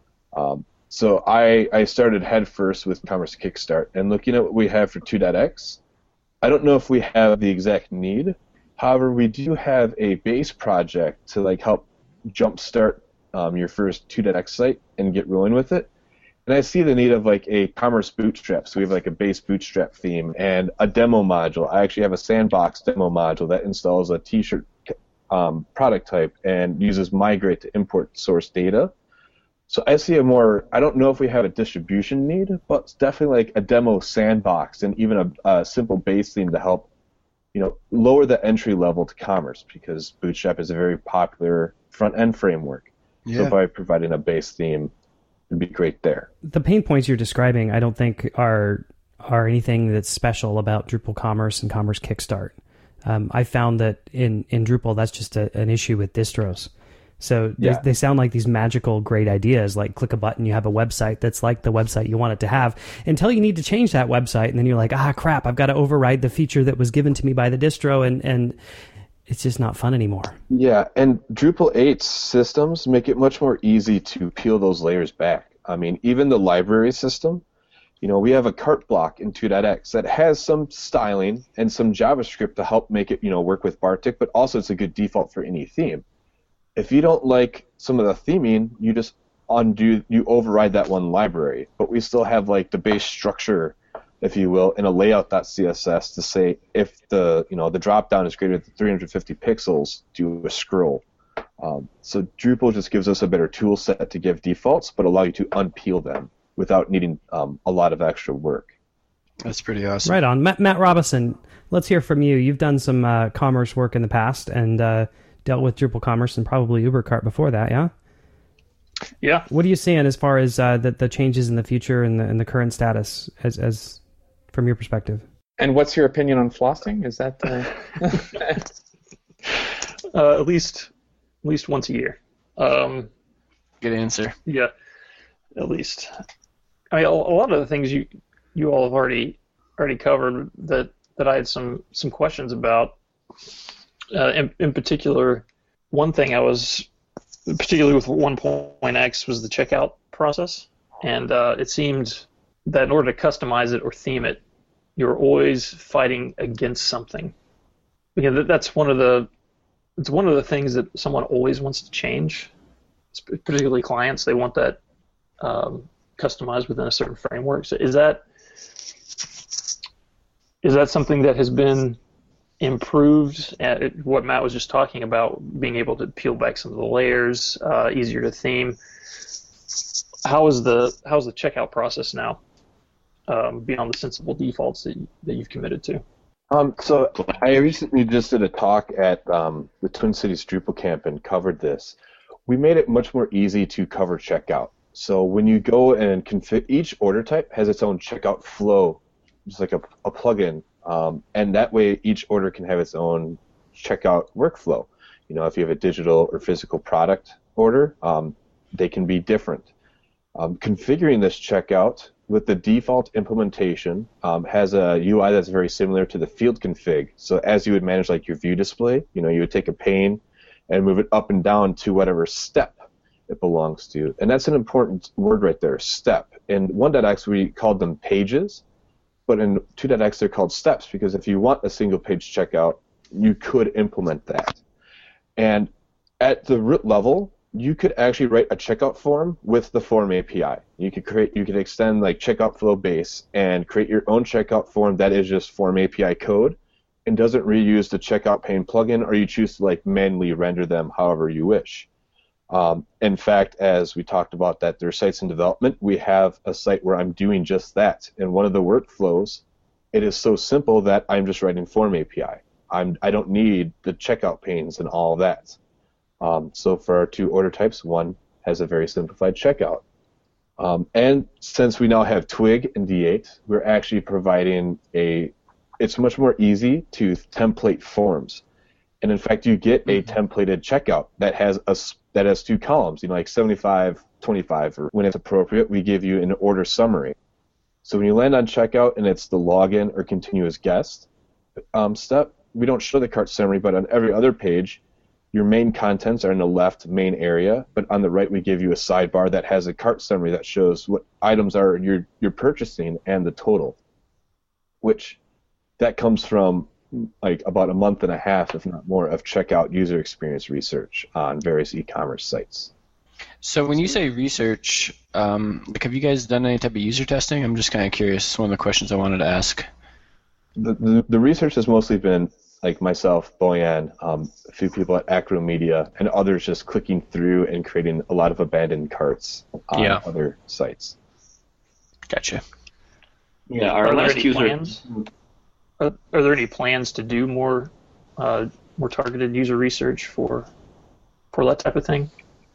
Um, so I, I started head first with Commerce Kickstart, and looking at what we have for two point x, I don't know if we have the exact need. However, we do have a base project to like help jumpstart um, your first two point x site and get rolling with it. And I see the need of like a Commerce Bootstrap. So we have like a base Bootstrap theme and a demo module. I actually have a sandbox demo module that installs a t-shirt um, product type and uses Migrate to import source data. So I see a more, I don't know if we have a distribution need, but it's definitely like a demo sandbox and even a, a simple base theme to help, you know, lower the entry level to commerce because Bootstrap is a very popular front-end framework. Yeah. So by providing a base theme, it'd be great there. The pain points you're describing, I don't think are are anything that's special about Drupal Commerce and Commerce Kickstart. Um, I found that in, in Drupal, that's just a, an issue with distros. So they, Yeah. they sound like these magical, great ideas, like click a button, you have a website that's like the website you want it to have, until you need to change that website, and then you're like, ah, crap, I've got to override the feature that was given to me by the distro, and, and it's just not fun anymore. Yeah, and Drupal eight's systems make it much more easy to peel those layers back. I mean, even the library system, you know, we have a cart block in two point x that has some styling and some JavaScript to help make it, you know, work with Bartik, but also it's a good default for any theme. If you don't like some of the theming, you just undo, you override that one library. But we still have like the base structure, if you will, in a layout.css to say if the, you know, the dropdown is greater than three hundred fifty pixels, do a scroll. Um, so Drupal just gives us a better tool set to give defaults, but allow you to unpeel them without needing um, a lot of extra work. That's pretty awesome. Right on. Matt, Matt Robison, let's hear from you. You've done some uh, commerce work in the past and uh, dealt with Drupal Commerce and probably UberCart before that, yeah? Yeah. What are you seeing as far as uh, the, the changes in the future and the, and the current status as, as from your perspective? And what's your opinion on flossing? Is that uh... uh, at least at least once a year. Um, Good answer. yeah, at least. I mean, a, a lot of the things you you all have already already covered that, that I had some some questions about. Uh, in, in particular, one thing I was particularly with one point x was the checkout process, and uh, it seemed that in order to customize it or theme it, you're always fighting against something. Because that- that's one of the it's one of the things that someone always wants to change, particularly clients. They want that um, customized within a certain framework. So is that is that something that has been improved? At what Matt was just talking about, being able to peel back some of the layers, uh, easier to theme. How is the how's the checkout process now? Um, beyond the sensible defaults that you, that you've committed to. Um, so I recently just did a talk at um, the Twin Cities Drupal Camp and covered this. We made it much more easy to cover checkout. So when you go and config, each order type has its own checkout flow, just like a, a plugin, um, and that way each order can have its own checkout workflow. You know, if you have a digital or physical product order, um, they can be different. Um, configuring this checkout with the default implementation um, has a U I that's very similar to the field config. So as you would manage like your view display, you know, you would take a pane and move it up and down to whatever step it belongs to. And that's an important word right there, step. In one dot x, we called them pages, but in two dot x, they're called steps, because if you want a single-page checkout, you could implement that. And at the root level, you could actually write a checkout form with the Form A P I. You could create, you could extend like checkout flow base and create your own checkout form that is just Form A P I code and doesn't reuse the checkout pane plugin, or you choose to like manually render them however you wish. Um, in fact, as we talked about that there's sites in development, we have a site where I'm doing just that. In one of the workflows, it is so simple that I'm just writing Form A P I. I'm, I don't need the checkout panes and all that. Um, so for our two order types, one has a very simplified checkout. Um, and since we now have Twig and D eight, we're actually providing a, it's much more easy to template forms. And in fact, you get a templated checkout that has a, that has two columns, you know, like seventy-five, twenty-five, or when it's appropriate, we give you an order summary. So when you land on checkout and it's the login or continuous guest um, step, we don't show the cart summary, but on every other page, your main contents are in the left main area, but on the right we give you a sidebar that has a cart summary that shows what items are you're, you're purchasing and the total, which that comes from like about a month and a half, if not more, of checkout user experience research on various e-commerce sites. So when you say research, um, like have you guys done any type of user testing? I'm just kind of curious. It's one of the questions I wanted to ask. The, the, the research has mostly been like myself, Boyan, um, a few people at Acromedia, and others just clicking through and creating a lot of abandoned carts on yeah. other sites. Gotcha. Yeah, our are last there any user. plans? Are, are there any plans to do more, uh, more targeted user research for, for that type of thing?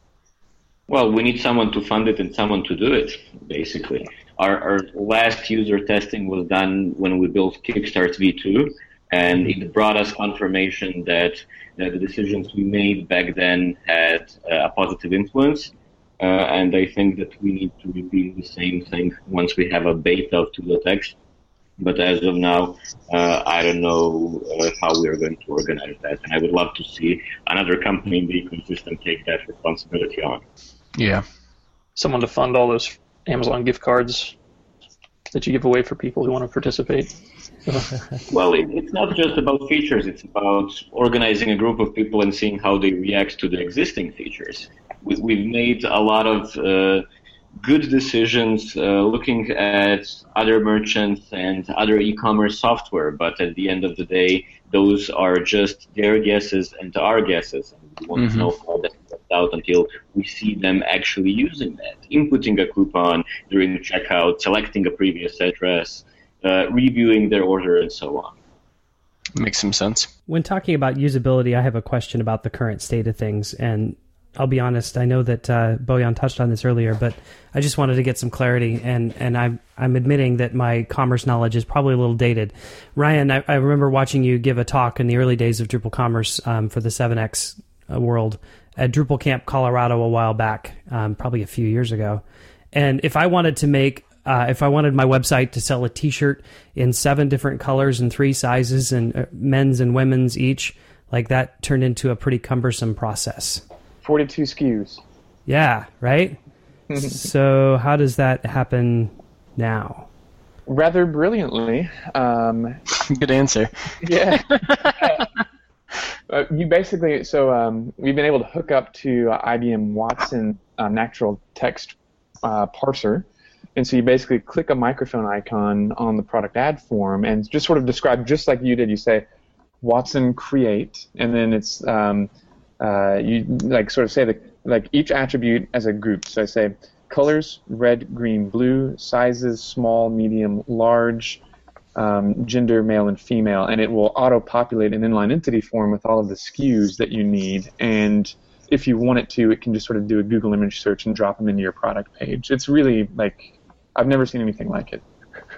Well, we need someone to fund it and someone to do it, basically. Our, our last user testing was done when we built Kickstart V two, and it brought us confirmation that, that the decisions we made back then had uh, a positive influence. Uh, and I think that we need to repeat the same thing once we have a beta of two dot x. But as of now, uh, I don't know uh, how we are going to organize that. And I would love to see another company in the ecosystem take that responsibility on. Yeah. Someone to fund all those Amazon gift cards that you give away for people who want to participate. Well, it, it's not just about features. It's about organizing a group of people and seeing how they react to the existing features. We, we've made a lot of uh, good decisions uh, looking at other merchants and other e-commerce software, but at the end of the day, those are just their guesses and our guesses. And we won't mm-hmm. know how that works out until we see them actually using that, inputting a coupon during the checkout, selecting a previous address, uh, reviewing their order, and so on. Makes some sense. When talking about usability, I have a question about the current state of things, and I'll be honest, I know that uh, Boyan touched on this earlier, but I just wanted to get some clarity, and, and I'm, I'm admitting that my commerce knowledge is probably a little dated. Ryan, I, I remember watching you give a talk in the early days of Drupal Commerce um, for the seven X world at Drupal Camp Colorado a while back, um, probably a few years ago. And if I wanted to make, uh, if I wanted my website to sell a T-shirt in seven different colors and three sizes, and uh, men's and women's each, like that turned into a pretty cumbersome process. forty-two S K Us. Yeah, right? So how does that happen now? Rather brilliantly. Um, Good answer. Yeah. uh, you basically, so um, we've been able to hook up to uh, I B M Watson uh, natural text uh, parser. And so you basically click a microphone icon on the product ad form and just sort of describe, just like you did, you say, Watson create, and then it's... Um, Uh, you like sort of say the, like each attribute as a group. So I say colors, red, green, blue, sizes, small, medium, large, um, gender, male, and female, and it will auto-populate an inline entity form with all of the S K Us that you need. And if you want it to, it can just sort of do a Google image search and drop them into your product page. It's really like, I've never seen anything like it.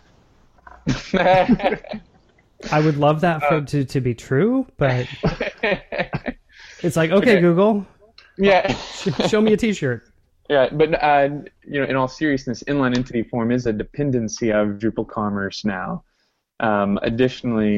I would love that for, uh, to, to be true, but... It's like, okay, okay. Google, yeah, show me a T-shirt. Yeah, but uh, you know, in all seriousness, inline entity form is a dependency of Drupal Commerce now. Um, additionally,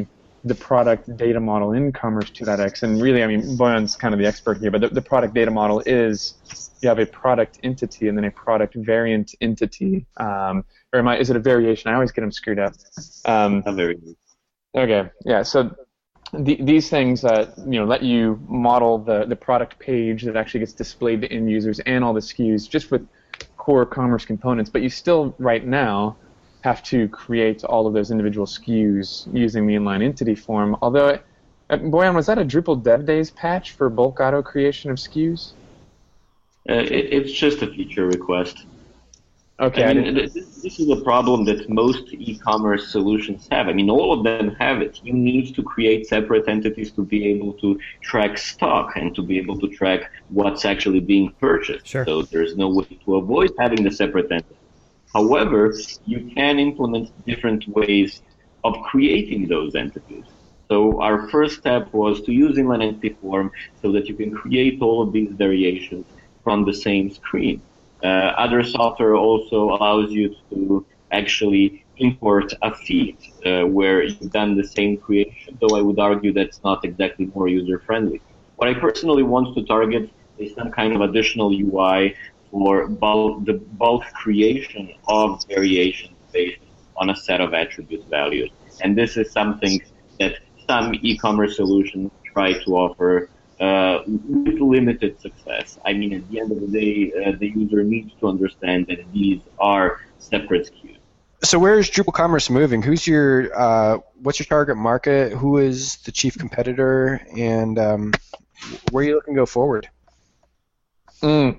the product data model in Commerce two point x. And really, I mean, Boyan's kind of the expert here, but the, the product data model is you have a product entity and then a product variant entity. Um, or am I, is it a variation? I always get them screwed up. Um, A variation. Okay, yeah, so the, these things uh, you know, let you model the, the product page that actually gets displayed to end users and all the S K Us just with core Commerce components, but you still, right now, have to create all of those individual S K Us using the inline entity form. Although, uh, Boyan, was that a Drupal Dev Days patch for bulk auto creation of S K Us? Uh, it, it's just a feature request. Okay. I mean, this, this is a problem that most e-commerce solutions have. I mean, all of them have it. You need to create separate entities to be able to track stock and to be able to track what's actually being purchased. Sure. So there's no way to avoid having the separate entities. However, you can implement different ways of creating those entities. So our first step was to use inline entity form so that you can create all of these variations from the same screen. Uh, other software also allows you to actually import a feed uh, where you've done the same creation, though I would argue that's not exactly more user-friendly. What I personally want to target is some kind of additional U I for bulk, the bulk creation of variations based on a set of attribute values. And this is something that some e-commerce solutions try to offer Uh, with limited success. I mean, at the end of the day, uh, the user needs to understand that these are separate S K Us. So where is Drupal Commerce moving? Who's your, uh, what's your target market? Who is the chief competitor? And um, where are you looking to go forward? Mm.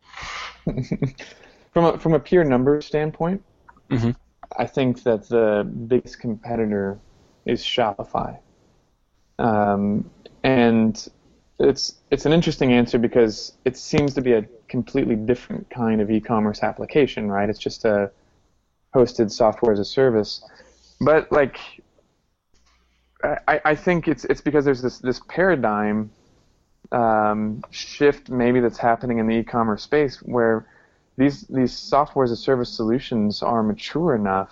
from a from a pure numbers standpoint, mm-hmm. I think that the biggest competitor is Shopify, um, and It's it's an interesting answer because it seems to be a completely different kind of e-commerce application, right? It's just a hosted software as a service. But like, I, I think it's it's because there's this this paradigm um, shift maybe that's happening in the e-commerce space where these these software as a service solutions are mature enough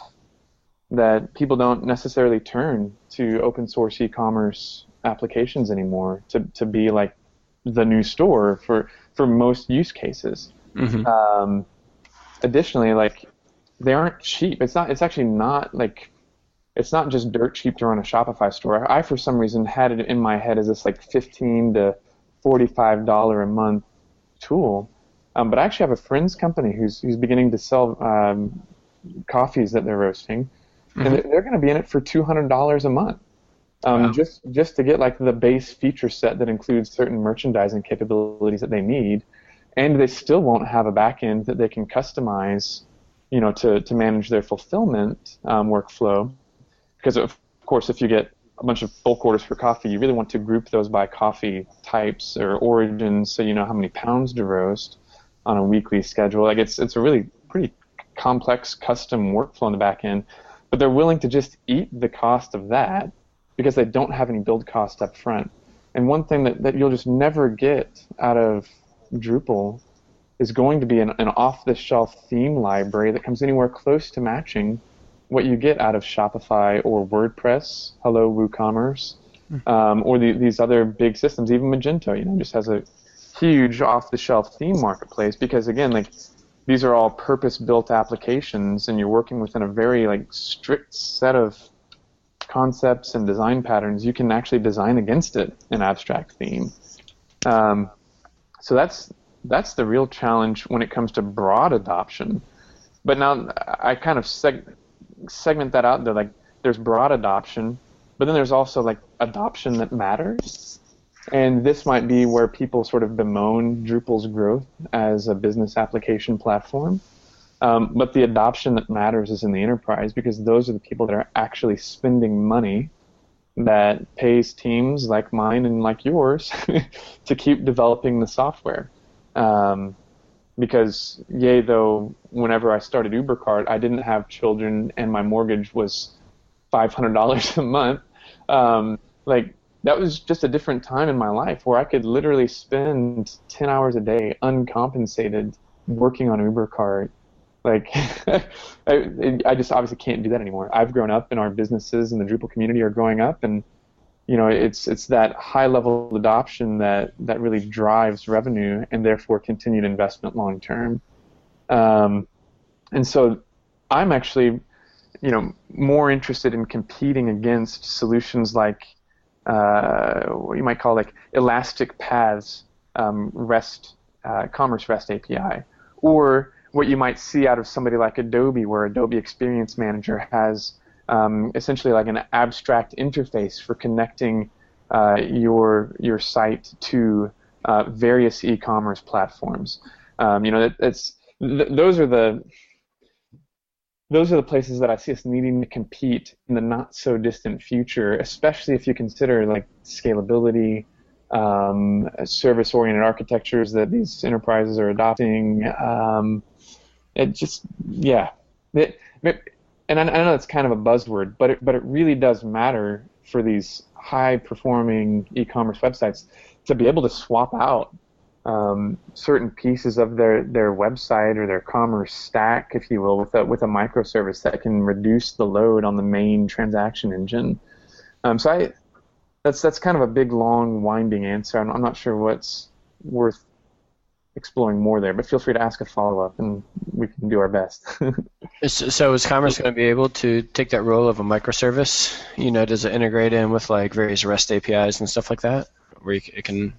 that people don't necessarily turn to open source e-commerce applications anymore to, to be like the new store for, for most use cases. Mm-hmm. Um, additionally, like they aren't cheap. It's not. It's actually not like it's not just dirt cheap to run a Shopify store. I for some reason had it in my head as this like fifteen to forty-five dollar a month tool. Um, but I actually have a friend's company who's who's beginning to sell um, coffees that they're roasting, mm-hmm. and they're going to be in it for two hundred dollars a month. Um, wow. Just just to get like the base feature set that includes certain merchandising capabilities that they need, and they still won't have a backend that they can customize, you know, to, to manage their fulfillment um, workflow. Because of course, if you get a bunch of bulk orders for coffee, you really want to group those by coffee types or origins, so you know how many pounds to roast on a weekly schedule. Like it's it's a really pretty complex custom workflow in the back end, but they're willing to just eat the cost of that because they don't have any build cost up front. And one thing that, that you'll just never get out of Drupal is going to be an, an off-the-shelf theme library that comes anywhere close to matching what you get out of Shopify or WordPress, hello WooCommerce, um, or the, these other big systems. Even Magento, you know, just has a huge off-the-shelf theme marketplace because, again, like these are all purpose-built applications, and you're working within a very like strict set of concepts and design patterns. You can actually design against it an abstract theme. Um, so that's that's the real challenge when it comes to broad adoption. But now I kind of seg- segment that out there. Like there's broad adoption, but then there's also like adoption that matters. And this might be where people sort of bemoan Drupal's growth as a business application platform. Um, but the adoption that matters is in the enterprise because those are the people that are actually spending money that pays teams like mine and like yours to keep developing the software. Um, because, yay, though, whenever I started UberCart, I didn't have children and my mortgage was five hundred dollars a month. Um, like, that was just a different time in my life where I could literally spend ten hours a day uncompensated working on UberCart. Like, I, I just obviously can't do that anymore. I've grown up, and our businesses and the Drupal community are growing up, and you know, it's it's that high level adoption that that really drives revenue and therefore continued investment long term. Um, and so, I'm actually, you know, more interested in competing against solutions like uh, what you might call like Elastic Paths um, REST uh, Commerce REST A P I, or what you might see out of somebody like Adobe, where Adobe Experience Manager has um, essentially like an abstract interface for connecting uh, your your site to uh, various e-commerce platforms. Um, you know, that, that's th- those are the Those are the places that I see us needing to compete in the not-so-distant future, especially if you consider like scalability, um, service-oriented architectures that these enterprises are adopting. Um, it just, yeah, it, it, and I, I know it's kind of a buzzword, but it, but it really does matter for these high-performing e-commerce websites to be able to swap out Um, certain pieces of their, their website or their commerce stack, if you will, with a, with a microservice that can reduce the load on the main transaction engine. Um, so I, that's that's kind of a big, long, winding answer. I'm, I'm not sure what's worth exploring more there, but feel free to ask a follow-up, and we can do our best. So is Commerce going to be able to take that role of a microservice? You know, does it integrate in with like various REST A P Is and stuff like that, where you, it can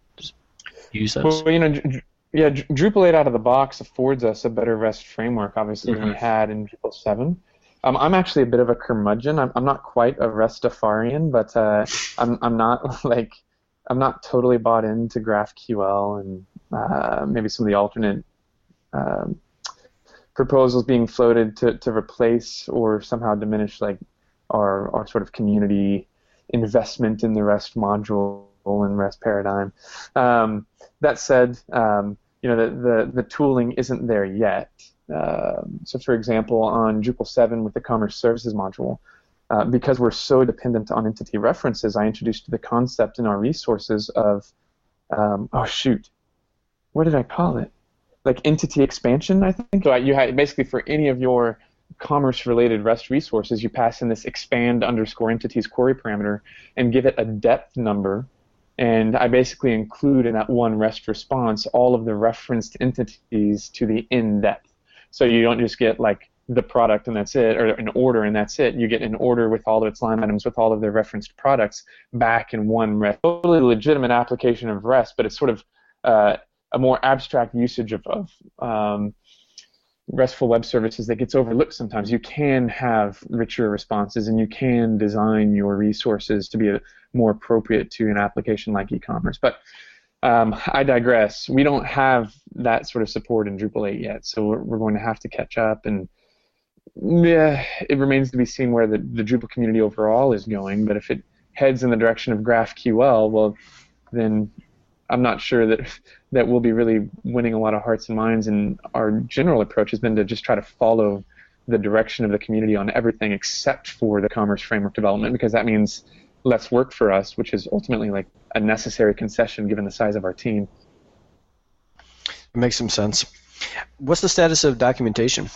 use those? Well, you know, yeah, Drupal eight out of the box affords us a better REST framework, obviously, mm-hmm. than we had in Drupal seven. Um, I'm actually a bit of a curmudgeon. I'm, I'm not quite a Restafarian, but uh, I'm I'm not like I'm not totally bought into GraphQL and uh, maybe some of the alternate um, proposals being floated to, to replace or somehow diminish like our our sort of community investment in the REST module and REST paradigm. Um, that said, um, you know, the, the, the tooling isn't there yet. Uh, so, for example, on Drupal seven with the Commerce Services module, uh, because we're so dependent on entity references, I introduced the concept in our resources of, um, oh shoot, what did I call it? Like entity expansion, I think. So you had basically for any of your commerce-related REST resources, you pass in this expand underscore entities query parameter and give it a depth number. And I basically include in that one REST response all of the referenced entities to the in-depth. So you don't just get like the product and that's it, or an order and that's it. You get an order with all of its line items with all of the referenced products back in one REST. Totally legitimate application of REST, but it's sort of uh, a more abstract usage of, of um, RESTful web services that gets overlooked sometimes. You can have richer responses, and you can design your resources to be a, more appropriate to an application like e-commerce. But um, I digress. We don't have that sort of support in Drupal eight yet, so we're, we're going to have to catch up. And yeah, it remains to be seen where the, the Drupal community overall is going. But if it heads in the direction of GraphQL, well, then I'm not sure that that we'll be really winning a lot of hearts and minds, and our general approach has been to just try to follow the direction of the community on everything except for the commerce framework development, because that means less work for us, which is ultimately like a necessary concession given the size of our team. It makes some sense. What's the status of documentation?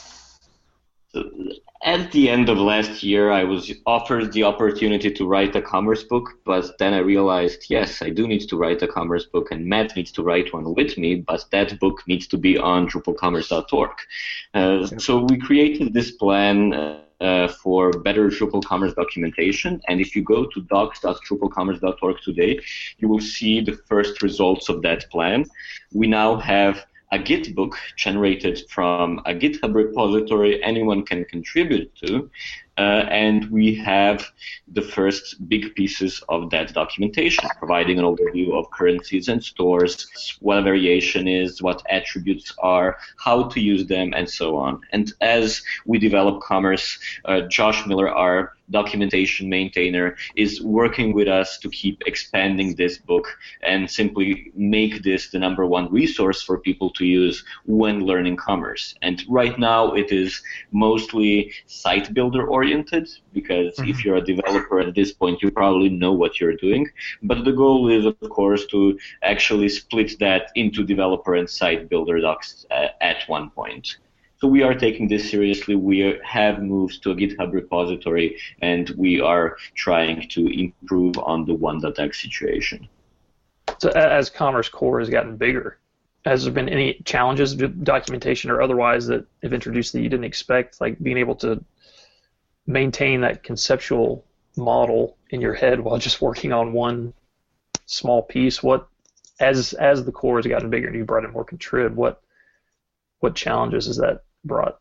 At the end of last year, I was offered the opportunity to write a commerce book, but then I realized, yes, I do need to write a commerce book, and Matt needs to write one with me, but that book needs to be on Drupal commerce dot org. Uh, so we created this plan uh, uh, for better Drupal commerce documentation, and if you go to docs dot Drupal commerce dot org today, you will see the first results of that plan. We now have a Git book generated from a GitHub repository anyone can contribute to, uh, and we have the first big pieces of that documentation, providing an overview of currencies and stores, what a variation is, what attributes are, how to use them, and so on. And as we develop commerce, uh, Josh Miller, our documentation maintainer, is working with us to keep expanding this book and simply make this the number one resource for people to use when learning commerce. And right now it is mostly site builder oriented, because mm-hmm. if you're a developer at this point, you probably know what you're doing. But the goal is, of course, to actually split that into developer and site builder docs uh, at one point. So we are taking this seriously. We have moved to a GitHub repository, and we are trying to improve on the one dot x situation. So as Commerce Core has gotten bigger, has there been any challenges, documentation or otherwise, that have introduced that you didn't expect, like being able to maintain that conceptual model in your head while just working on one small piece? What, as as the core has gotten bigger and you brought in more contrib, what what challenges has that brought?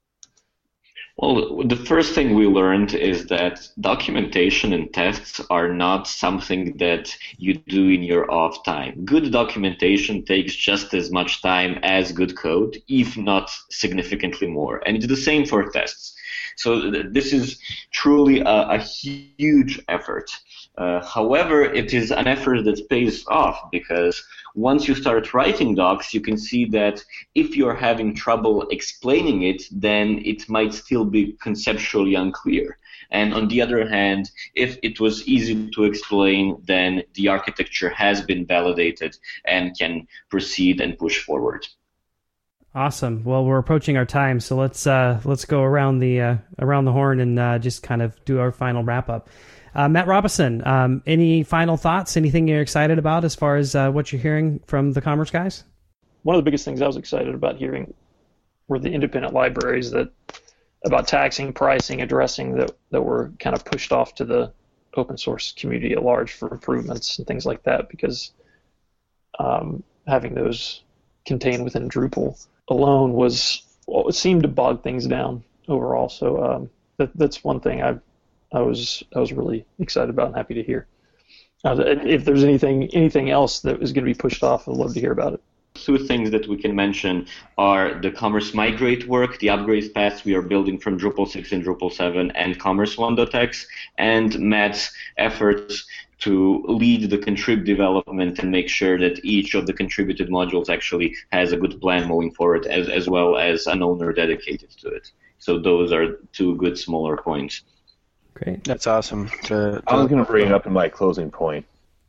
Well, the first thing we learned is that documentation and tests are not something that you do in your off time. Good documentation takes just as much time as good code, if not significantly more. And it's the same for tests. So th- this is truly a, a huge effort. Uh, however, it is an effort that pays off, because once you start writing docs, you can see that if you're having trouble explaining it, then it might still be conceptually unclear. And on the other hand, if it was easy to explain, then the architecture has been validated and can proceed and push forward. Awesome. Well, we're approaching our time, so let's uh, let's go around the uh, around the horn and uh, just kind of do our final wrap up. Uh, Matt Robison, um, any final thoughts? Anything you're excited about as far as uh, what you're hearing from the Commerce guys? One of the biggest things I was excited about hearing were the independent libraries that about taxing, pricing, addressing that that were kind of pushed off to the open source community at large for improvements and things like that, because um, having those contained within Drupal alone was, well, it seemed to bog things down overall. So um, that, that's one thing I I was I was really excited about and happy to hear. Uh, if there's anything anything else that is going to be pushed off, I'd love to hear about it. Two things that we can mention are the Commerce Migrate work, the upgrade paths we are building from Drupal six and Drupal seven, and Commerce one dot x, and Matt's efforts to lead the contrib development and make sure that each of the contributed modules actually has a good plan moving forward, as, as well as an owner dedicated to it. So those are two good smaller points. Great. That's awesome. To, to I was going to bring it up in my closing point.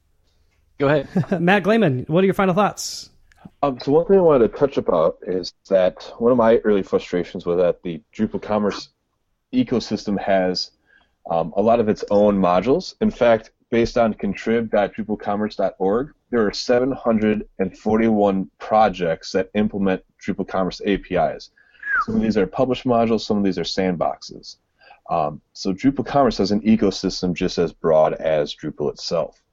Go ahead. Matt Glayman, what are your final thoughts? Um, so one thing I wanted to touch about is that one of my early frustrations was that the Drupal Commerce ecosystem has um, a lot of its own modules. In fact, based on contrib dot drupal commerce dot org, there are seven hundred forty-one projects that implement Drupal Commerce A P Is. Some of these are published modules, some of these are sandboxes. Um, so Drupal Commerce has an ecosystem just as broad as Drupal itself.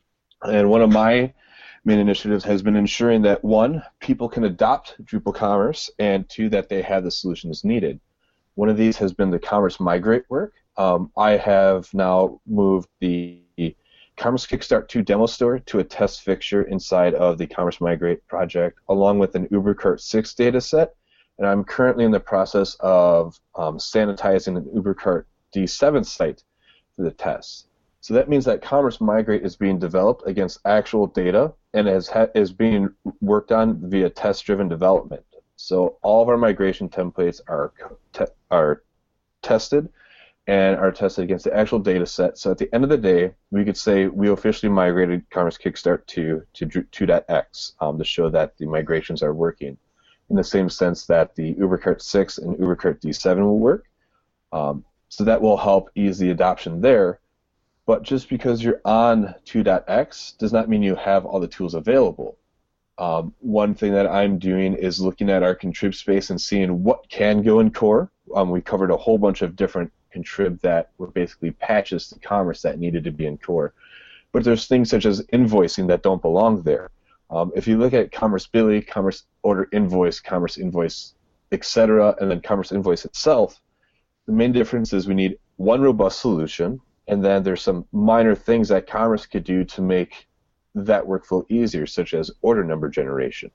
And one of my main initiatives has been ensuring that, one, people can adopt Drupal Commerce, and two, that they have the solutions needed. One of these has been the Commerce Migrate work. Um, I have now moved the Commerce Kickstart two demo store to a test fixture inside of the Commerce Migrate project, along with an UberCart six dataset. And I'm currently in the process of um, sanitizing an UberCart D seven site for the tests. So that means that Commerce Migrate is being developed against actual data and is, ha- is being worked on via test-driven development. So all of our migration templates are te- are tested and are tested against the actual data set. So at the end of the day, we could say we officially migrated Commerce Kickstart to, to two dot x um, to show that the migrations are working, in the same sense that the UberCart six and UberCart D seven will work. Um, so that will help ease the adoption there. But just because you're on two dot x does not mean you have all the tools available. Um, one thing that I'm doing is looking at our contrib space and seeing what can go in core. Um, we covered a whole bunch of different contrib that were basically patches to commerce that needed to be in core. But there's things such as invoicing that don't belong there. Um, if you look at Commerce Billy, Commerce Order Invoice, Commerce Invoice, et cetera, and then Commerce Invoice itself, the main difference is we need one robust solution, and then there's some minor things that Commerce could do to make that workflow easier, such as order number generation.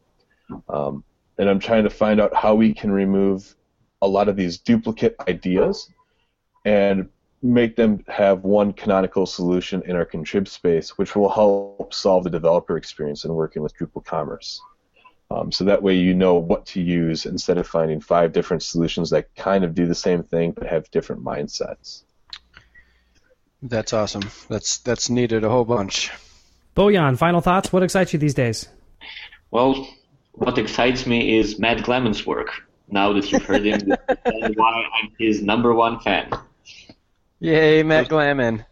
Um, and I'm trying to find out how we can remove a lot of these duplicate ideas and make them have one canonical solution in our contrib space, which will help solve the developer experience in working with Drupal Commerce. Um, so that way you know what to use instead of finding five different solutions that kind of do the same thing but have different mindsets. That's awesome. That's that's needed a whole bunch. Bojan, final thoughts? What excites you these days? Well, what excites me is Matt Glayman's work. now that you've heard him, you understand why I'm his number one fan. Yay, Matt Glaman.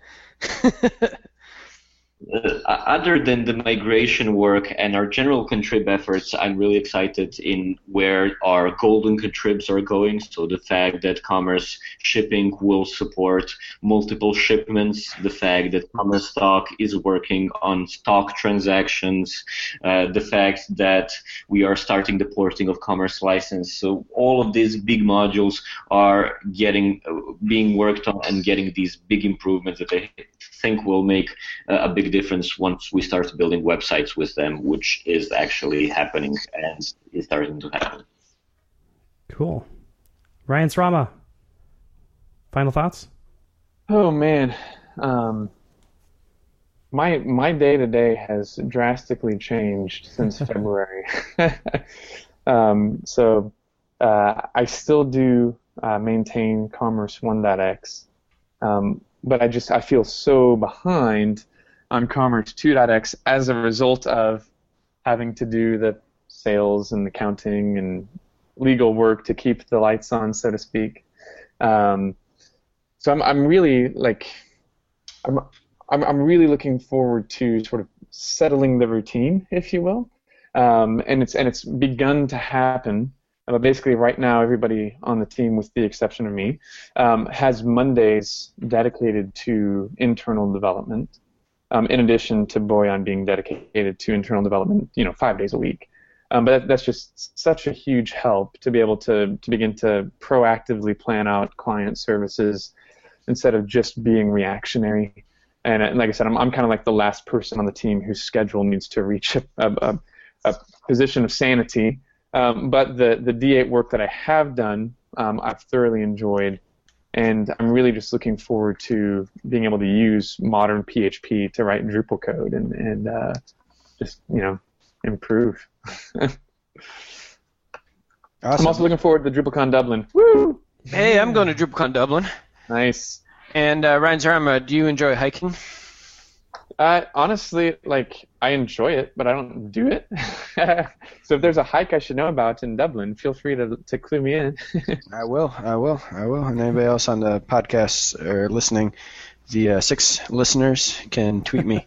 Uh, other than the migration work and our general contrib efforts, I'm really excited in where our golden contribs are going. So the fact that Commerce Shipping will support multiple shipments, the fact that Commerce Stock is working on stock transactions, uh, the fact that we are starting the porting of Commerce License. So all of these big modules are getting uh, being worked on and getting these big improvements that I think will make uh, a big difference once we start building websites with them, which is actually happening and is starting to happen. Cool. Ryan Srama, final thoughts? Oh man, um, my my day to day has drastically changed since February. um, so uh, I still do uh, maintain Commerce one dot x, um, but I just I feel so behind on Commerce two dot x as a result of having to do the sales and accounting and legal work to keep the lights on, so to speak. Um, so I'm I'm really like I'm, I'm I'm really looking forward to sort of settling the routine, if you will, um, and it's and it's begun to happen. But basically, right now, everybody on the team, with the exception of me, um, has Mondays dedicated to internal development. Um, in addition to Boyan being dedicated to internal development, you know, five days a week. Um, but that, that's just such a huge help to be able to, to begin to proactively plan out client services instead of just being reactionary. And, and like I said, I'm, I'm kind of like the last person on the team whose schedule needs to reach a, a, a position of sanity. Um, but the, the D eight work that I have done, um, I've thoroughly enjoyed. And I'm really just looking forward to being able to use modern P H P to write Drupal code and, and uh, just, you know, improve. Awesome. I'm also looking forward to DrupalCon Dublin. Woo! Hey, I'm going to DrupalCon Dublin. Nice. And uh, Ryan Zarma, do you enjoy hiking? Uh, honestly, like, I enjoy it, but I don't do it. So if there's a hike I should know about in Dublin, feel free to to clue me in. I will, I will, I will. And anybody else on the podcast or listening, the uh, six listeners can tweet me.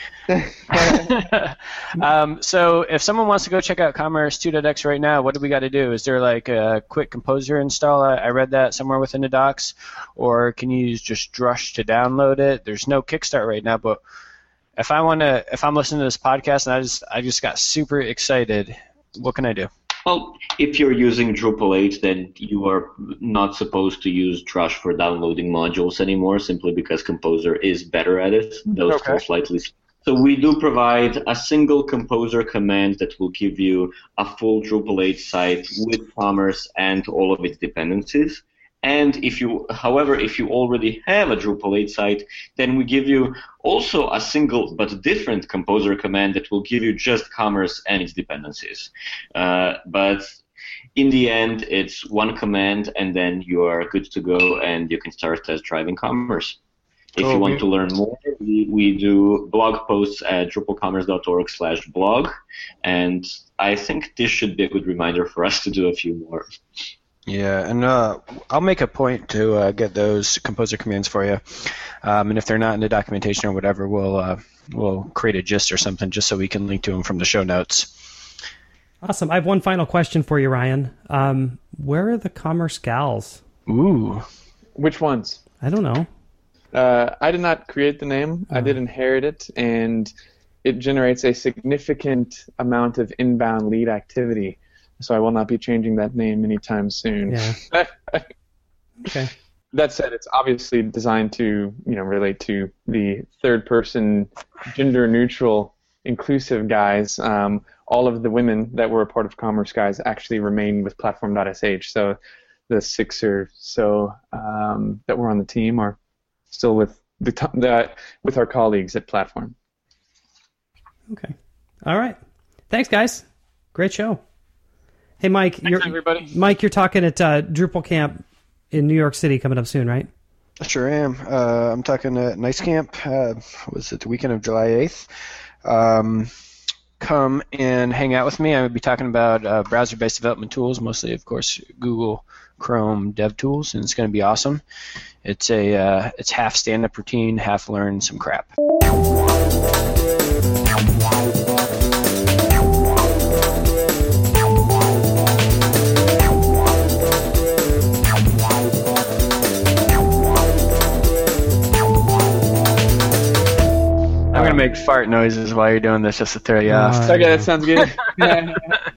um, so if someone wants to go check out Commerce two dot x right now, what do we got to do? Is there like a quick Composer install? I, I read that somewhere within the docs. Or can you use just Drush to download it? There's no Kickstart right now, but if I want to, if I'm listening to this podcast and I just, I just got super excited, what can I do? Well, if you're using Drupal eight, then you are not supposed to use Drush for downloading modules anymore, simply because Composer is better at it. Those Okay. tools slightly. So we do provide a single Composer command that will give you a full Drupal eight site with Commerce and all of its dependencies. And if you, however, if you already have a Drupal eight site, then we give you also a single but different Composer command that will give you just Commerce and its dependencies. Uh, but in the end, it's one command, and then you are good to go, and you can start test driving Commerce. If Cool. you want to learn more, we, we do blog posts at drupalcommerce dot org slash blog, and I think this should be a good reminder for us to do a few more. Yeah, and uh, I'll make a point to uh, get those Composer commands for you. Um, and if they're not in the documentation or whatever, we'll uh, we'll create a gist or something just so we can link to them from the show notes. Awesome. I have one final question for you, Ryan. Um, where are the Commerce gals? Ooh. Which ones? I don't know. Uh, I did not create the name. I did inherit it, and it generates a significant amount of inbound lead activity. So I will not be changing that name anytime soon. Yeah. Okay. That said, it's obviously designed to, you know, relate to the third-person, gender-neutral, inclusive guys. Um, all of the women that were a part of Commerce Guys actually remain with Platform dot S H. So the six or so um, that were on the team are still with the, t- the with our colleagues at Platform. Okay. All right. Thanks, guys. Great show. Hey, Mike. Thanks, you're, everybody. Mike, you're talking at uh, Drupal Camp in New York City coming up soon, right? I sure am. Uh, I'm talking at Nice Camp. Uh, was it the weekend of July eighth? Um, come and hang out with me. I would be talking about uh, browser-based development tools, mostly, of course, Google Chrome dev tools, and it's going to be awesome. It's a uh, it's half stand-up routine, half learn some crap. I'm going to make fart noises while you're doing this just to throw you off. Okay, that sounds good.